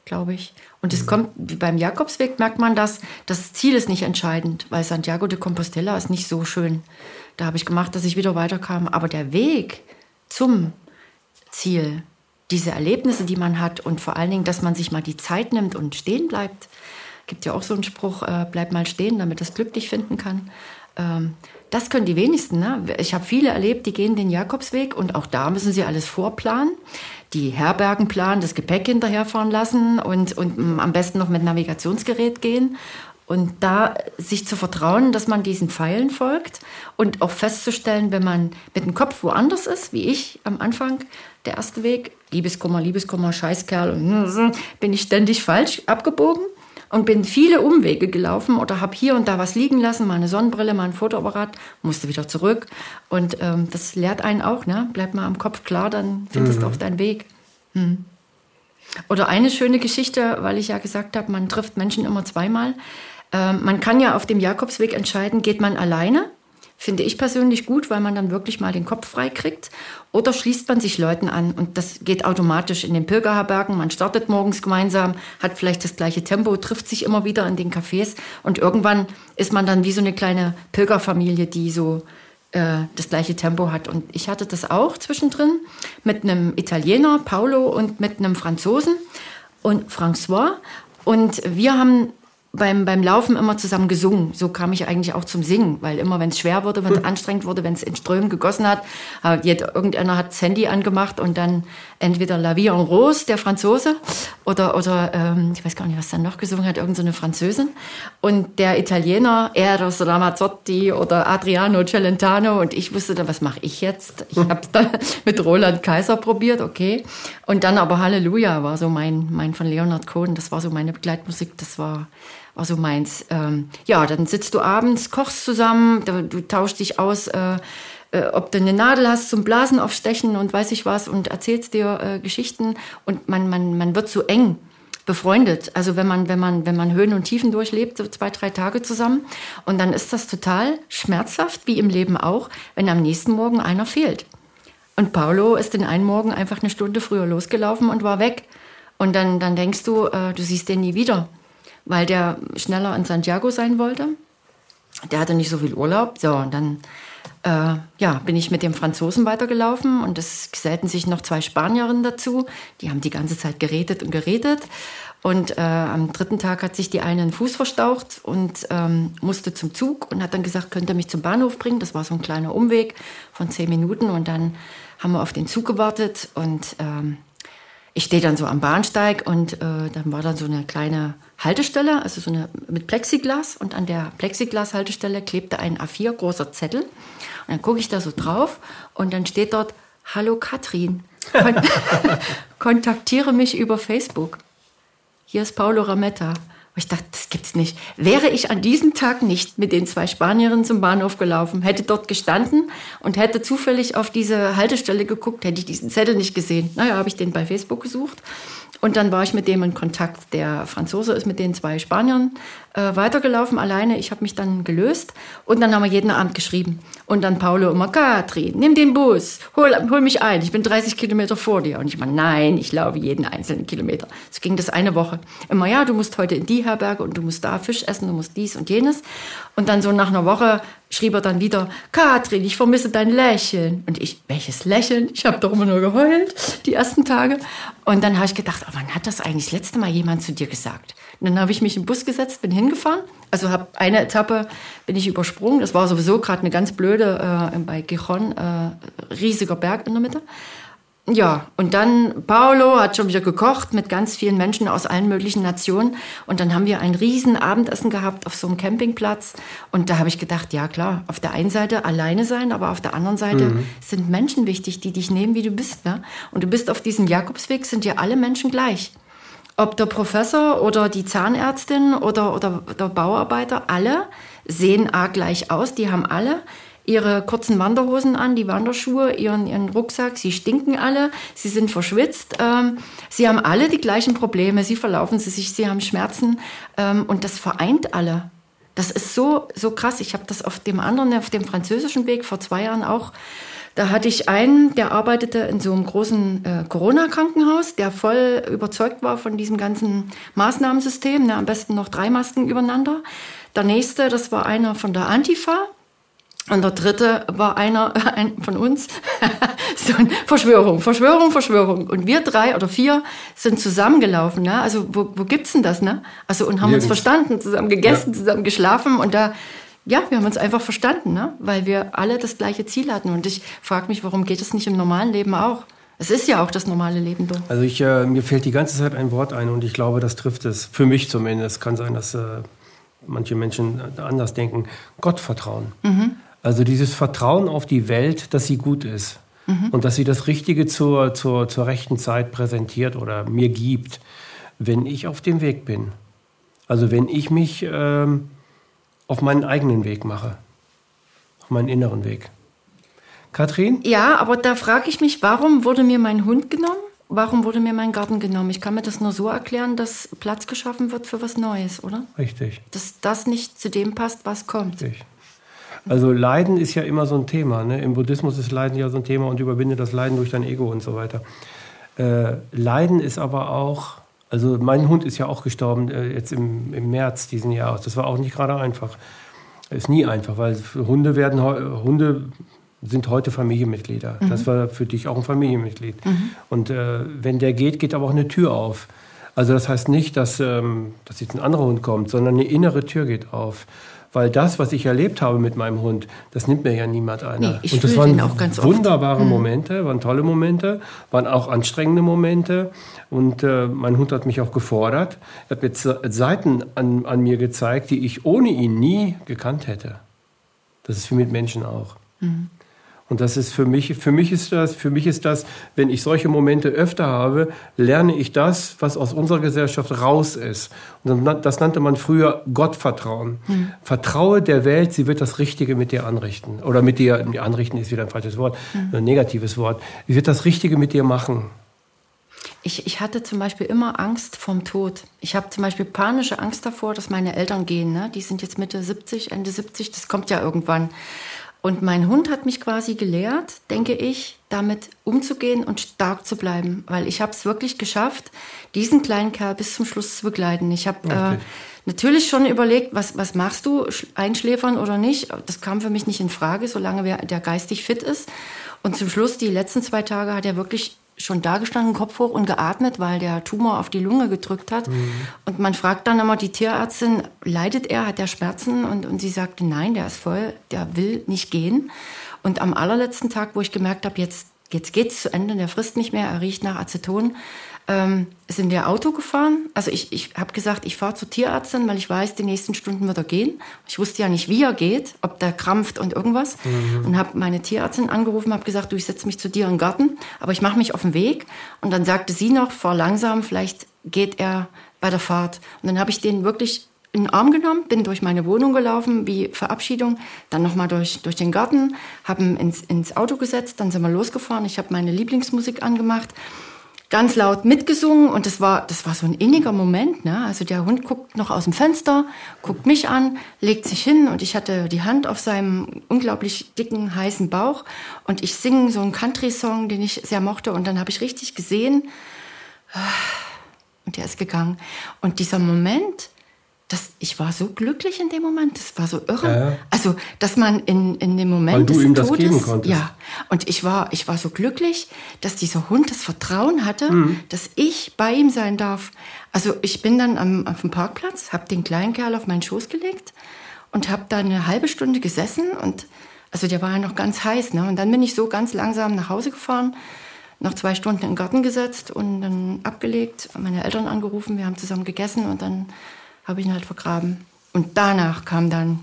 glaube ich. Und es kommt, wie beim Jakobsweg merkt man das Ziel ist nicht entscheidend, weil Santiago de Compostela ist nicht so schön. Da habe ich gemacht, dass ich wieder weiterkam. Aber der Weg zum Ziel, diese Erlebnisse, die man hat und vor allen Dingen, dass man sich mal die Zeit nimmt und stehen bleibt. Gibt ja auch so einen Spruch, bleib mal stehen, damit das Glück dich finden kann. Das können die wenigsten. Ne? Ich habe viele erlebt, die gehen den Jakobsweg und auch da müssen sie alles vorplanen. Die Herbergen planen, das Gepäck hinterherfahren lassen und am besten noch mit Navigationsgerät gehen. Und da sich zu vertrauen, dass man diesen Pfeilen folgt und auch festzustellen, wenn man mit dem Kopf woanders ist, wie ich am Anfang, der erste Weg, Liebeskummer, Scheißkerl, und bin ich ständig falsch abgebogen. Und bin viele Umwege gelaufen oder habe hier und da was liegen lassen, mal eine Sonnenbrille, mal ein Fotoapparat, musste wieder zurück. Und das lehrt einen auch, ne? Bleib mal am Kopf klar, dann findest du auch deinen Weg. Oder eine schöne Geschichte, weil ich ja gesagt habe, man trifft Menschen immer zweimal. Man kann ja auf dem Jakobsweg entscheiden, geht man alleine? Finde ich persönlich gut, weil man dann wirklich mal den Kopf frei kriegt. Oder schließt man sich Leuten an und das geht automatisch in den Pilgerherbergen. Man startet morgens gemeinsam, hat vielleicht das gleiche Tempo, trifft sich immer wieder in den Cafés und irgendwann ist man dann wie so eine kleine Pilgerfamilie, die so das gleiche Tempo hat. Und ich hatte das auch zwischendrin mit einem Italiener, Paolo, und mit einem Franzosen und François. Und wir haben beim Laufen immer zusammen gesungen. So kam ich eigentlich auch zum Singen, weil immer, wenn es schwer wurde, wenn es anstrengend wurde, wenn es in Strömen gegossen hat, irgendeiner hat das Handy angemacht und dann entweder La Vie en Rose, der Franzose, oder ich weiß gar nicht, was dann noch gesungen hat, irgend so eine Französin. Und der Italiener, Eros Ramazzotti oder Adriano Celentano. Und ich wusste dann, was mache ich jetzt? Ich habe es dann mit Roland Kaiser probiert, okay. Und dann aber Halleluja war so mein von Leonard Cohen, das war so meine Begleitmusik, das war so meins. Ja, dann sitzt du abends, kochst zusammen, du tauschst dich aus, ob du eine Nadel hast zum Blasen aufstechen und weiß ich was und erzählst dir Geschichten und man wird so eng befreundet. Also wenn man Höhen und Tiefen durchlebt, so 2-3 Tage zusammen und dann ist das total schmerzhaft, wie im Leben auch, wenn am nächsten Morgen einer fehlt. Und Paolo ist den einen Morgen einfach eine Stunde früher losgelaufen und war weg. Und dann denkst du, du siehst den nie wieder, weil der schneller in Santiago sein wollte. Der hatte nicht so viel Urlaub. So, und dann bin ich mit dem Franzosen weitergelaufen und es gesellten sich noch 2 Spanierinnen dazu. Die haben die ganze Zeit geredet. Und am 3. Tag hat sich die eine einen Fuß verstaucht und musste zum Zug und hat dann gesagt, könnt ihr mich zum Bahnhof bringen? Das war so ein kleiner Umweg von 10 Minuten und dann haben wir auf den Zug gewartet und ich stehe dann so am Bahnsteig und dann war dann so eine kleine Haltestelle, also so eine mit Plexiglas und an der Plexiglas-Haltestelle klebte ein A4 großer Zettel und dann gucke ich da so drauf und dann steht dort, hallo Katrin, kontaktiere mich über Facebook. Hier ist Paolo Rametta. Und ich dachte, das gibt's nicht. Wäre ich an diesem Tag nicht mit den 2 Spanierinnen zum Bahnhof gelaufen, hätte dort gestanden und hätte zufällig auf diese Haltestelle geguckt, hätte ich diesen Zettel nicht gesehen. Naja, habe ich den bei Facebook gesucht. Und dann war ich mit dem in Kontakt. Der Franzose ist mit den 2 Spaniern weitergelaufen, alleine. Ich habe mich dann gelöst und dann haben wir jeden Abend geschrieben. Und dann Paolo immer, Katrin, nimm den Bus, hol mich ein, ich bin 30 Kilometer vor dir. Und ich meine, nein, ich laufe jeden einzelnen Kilometer. So ging das eine Woche. Immer, ja, du musst heute in die Herberge und du musst da Fisch essen, du musst dies und jenes. Und dann so nach einer Woche schrieb er dann wieder, Katrin, ich vermisse dein Lächeln. Und ich, welches Lächeln? Ich habe doch immer nur geheult, die ersten Tage. Und dann habe ich gedacht, oh, wann hat das eigentlich das letzte Mal jemand zu dir gesagt? Und dann habe ich mich im Bus gesetzt, bin hingefahren. Also habe eine Etappe bin ich übersprungen. Das war sowieso gerade eine ganz blöde bei Gijon, riesiger Berg in der Mitte. Ja, und dann Paolo hat schon wieder gekocht mit ganz vielen Menschen aus allen möglichen Nationen. Und dann haben wir ein riesen Abendessen gehabt auf so einem Campingplatz. Und da habe ich gedacht, ja klar, auf der einen Seite alleine sein, aber auf der anderen Seite sind Menschen wichtig, die dich nehmen, wie du bist. Ne? Und du bist auf diesem Jakobsweg, sind ja alle Menschen gleich. Ob der Professor oder die Zahnärztin oder der Bauarbeiter, alle sehen gleich aus. Die haben alle ihre kurzen Wanderhosen an, die Wanderschuhe, ihren Rucksack. Sie stinken alle, sie sind verschwitzt. Sie haben alle die gleichen Probleme. Sie verlaufen sich, sie haben Schmerzen. Und das vereint alle. Das ist so krass. Ich habe das auf dem französischen Weg vor 2 Jahren auch Da hatte ich einen, der arbeitete in so einem großen Corona-Krankenhaus, der voll überzeugt war von diesem ganzen Maßnahmensystem. Am besten noch 3 Masken übereinander. Der nächste, das war einer von der Antifa. Und der dritte war ein von uns. So ein Verschwörung. Und wir 3 oder 4 sind zusammengelaufen. Ne? Also wo gibt's denn das? Ne? Also und haben uns verstanden, zusammen gegessen, zusammen geschlafen. Und da, ja, wir haben uns einfach verstanden, ne? Weil wir alle das gleiche Ziel hatten. Und ich frage mich, warum geht es nicht im normalen Leben auch? Es ist ja auch das normale Leben. Doch. Also mir fällt die ganze Zeit ein Wort ein und ich glaube, das trifft es. Für mich zumindest. Kann sein, dass manche Menschen anders denken. Gottvertrauen. Mhm. Also dieses Vertrauen auf die Welt, dass sie gut ist und dass sie das Richtige zur rechten Zeit präsentiert oder mir gibt, wenn ich auf dem Weg bin. Also wenn ich mich auf meinen eigenen Weg mache, auf meinen inneren Weg. Katrin? Ja, aber da frage ich mich, warum wurde mir mein Hund genommen? Warum wurde mir mein Garten genommen? Ich kann mir das nur so erklären, dass Platz geschaffen wird für was Neues, oder? Richtig. Dass das nicht zu dem passt, was kommt. Richtig. Also Leiden ist ja immer so ein Thema. Ne? Im Buddhismus ist Leiden ja so ein Thema und überwinde das Leiden durch dein Ego und so weiter. Leiden ist aber auch, also mein Hund ist ja auch gestorben jetzt im März diesen Jahres. Das war auch nicht gerade einfach. Ist nie einfach, weil Hunde sind heute Familienmitglieder. Mhm. Das war für dich auch ein Familienmitglied. Mhm. Und wenn der geht aber auch eine Tür auf. Also das heißt nicht, dass jetzt ein anderer Hund kommt, sondern eine innere Tür geht auf. Weil das, was ich erlebt habe mit meinem Hund, das nimmt mir ja niemand einer. Nee, und das waren auch ganz wunderbare Momente, waren tolle Momente, waren auch anstrengende Momente. Und mein Hund hat mich auch gefordert. Er hat mir Seiten an mir gezeigt, die ich ohne ihn nie gekannt hätte. Das ist für mit Menschen auch. Mhm. Und das ist für mich ist das, wenn ich solche Momente öfter habe, lerne ich das, was aus unserer Gesellschaft raus ist. Und das nannte man früher Gottvertrauen. Vertraue der Welt, sie wird das Richtige mit dir anrichten. Oder mit dir, anrichten ist wieder ein falsches Wort, ein negatives Wort. Sie wird das Richtige mit dir machen. Ich hatte zum Beispiel immer Angst vorm Tod. Ich habe zum Beispiel panische Angst davor, dass meine Eltern gehen. Ne? Die sind jetzt Ende 70, das kommt ja irgendwann. Und mein Hund hat mich quasi gelehrt, denke ich, damit umzugehen und stark zu bleiben. Weil ich habe es wirklich geschafft, diesen kleinen Kerl bis zum Schluss zu begleiten. Ich habe natürlich schon überlegt, was machst du, einschläfern oder nicht. Das kam für mich nicht in Frage, solange der geistig fit ist. Und zum Schluss, die letzten 2 Tage, hat er wirklich schon da gestanden, Kopf hoch und geatmet, weil der Tumor auf die Lunge gedrückt hat. Mhm. Und man fragt dann immer die Tierärztin, leidet er, hat er Schmerzen? Und sie sagte, nein, der ist voll, der will nicht gehen. Und am allerletzten Tag, wo ich gemerkt habe, jetzt geht's zu Ende, der frisst nicht mehr, er riecht nach Aceton, sind wir Auto gefahren. Also ich habe gesagt, ich fahre zur Tierärztin, weil ich weiß, die nächsten Stunden wird er gehen. Ich wusste ja nicht, wie er geht, ob der krampft und irgendwas. Mhm. Und habe meine Tierärztin angerufen, habe gesagt, du, ich setze mich zu dir in den Garten, aber ich mache mich auf den Weg. Und dann sagte sie noch, fahr langsam, vielleicht geht er bei der Fahrt. Und dann habe ich den wirklich in den Arm genommen, bin durch meine Wohnung gelaufen, wie Verabschiedung, dann nochmal durch den Garten, habe ihn ins Auto gesetzt, dann sind wir losgefahren. Ich habe meine Lieblingsmusik angemacht, ganz laut mitgesungen und das war so ein inniger Moment. Ne? Also der Hund guckt noch aus dem Fenster, guckt mich an, legt sich hin und ich hatte die Hand auf seinem unglaublich dicken, heißen Bauch und ich singe so einen Country-Song, den ich sehr mochte und dann habe ich richtig gesehen und der ist gegangen. Und dieser Moment, ich war so glücklich in dem Moment, das war so irre. Ja. Also, dass man in dem Moment des Todes... Weil du ihm das geben konntest. Ja, und ich war so glücklich, dass dieser Hund das Vertrauen hatte, dass ich bei ihm sein darf. Also, ich bin dann auf dem Parkplatz, habe den kleinen Kerl auf meinen Schoß gelegt und habe da eine halbe Stunde gesessen. Und also, der war ja noch ganz heiß. Ne? Und dann bin ich so ganz langsam nach Hause gefahren, noch 2 Stunden im Garten gesetzt und dann abgelegt, meine Eltern angerufen, wir haben zusammen gegessen und dann habe ich ihn halt vergraben. Und danach kam dann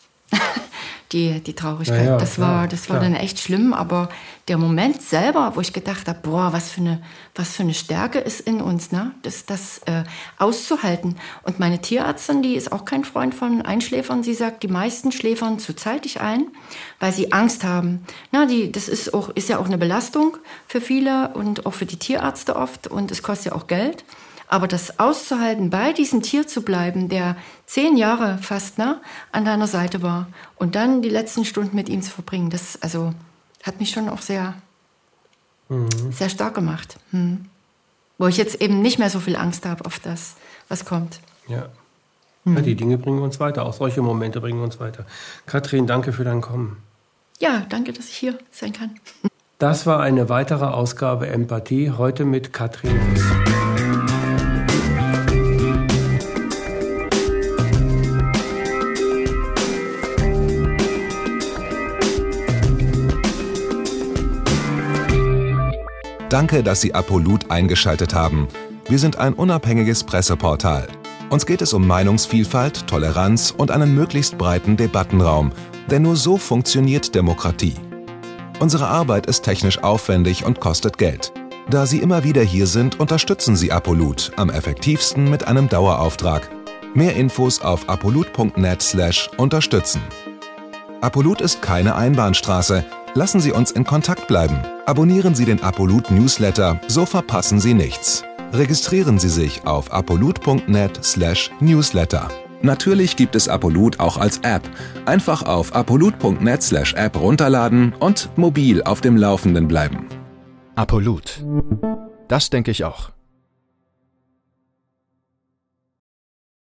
die Traurigkeit. Ja, das war dann echt schlimm, aber der Moment selber, wo ich gedacht habe, boah, was für eine Stärke ist in uns, ne? Das auszuhalten. Und meine Tierärztin, die ist auch kein Freund von Einschläfern, sie sagt, die meisten schläfern zu zeitig ein, weil sie Angst haben. Na, das ist ja auch eine Belastung für viele und auch für die Tierärzte oft und es kostet ja auch Geld. Aber das auszuhalten, bei diesem Tier zu bleiben, der 10 Jahre fast an deiner Seite war und dann die letzten Stunden mit ihm zu verbringen, hat mich schon auch sehr, sehr stark gemacht. Wo ich jetzt eben nicht mehr so viel Angst habe auf das, was kommt. Ja. Ja, die Dinge bringen uns weiter. Auch solche Momente bringen uns weiter. Katrin, danke für dein Kommen. Ja, danke, dass ich hier sein kann. Das war eine weitere Ausgabe Empathie, heute mit Katrin Russ. Danke, dass Sie Apolut eingeschaltet haben. Wir sind ein unabhängiges Presseportal. Uns geht es um Meinungsvielfalt, Toleranz und einen möglichst breiten Debattenraum, denn nur so funktioniert Demokratie. Unsere Arbeit ist technisch aufwendig und kostet Geld. Da Sie immer wieder hier sind, unterstützen Sie Apolut am effektivsten mit einem Dauerauftrag. Mehr Infos auf apolut.net/unterstützen. Apolut ist keine Einbahnstraße. Lassen Sie uns in Kontakt bleiben. Abonnieren Sie den Apolut Newsletter, so verpassen Sie nichts. Registrieren Sie sich auf apolut.net/newsletter. Natürlich gibt es Apolut auch als App. Einfach auf apolut.net/app runterladen und mobil auf dem Laufenden bleiben. Apolut. Das denke ich auch.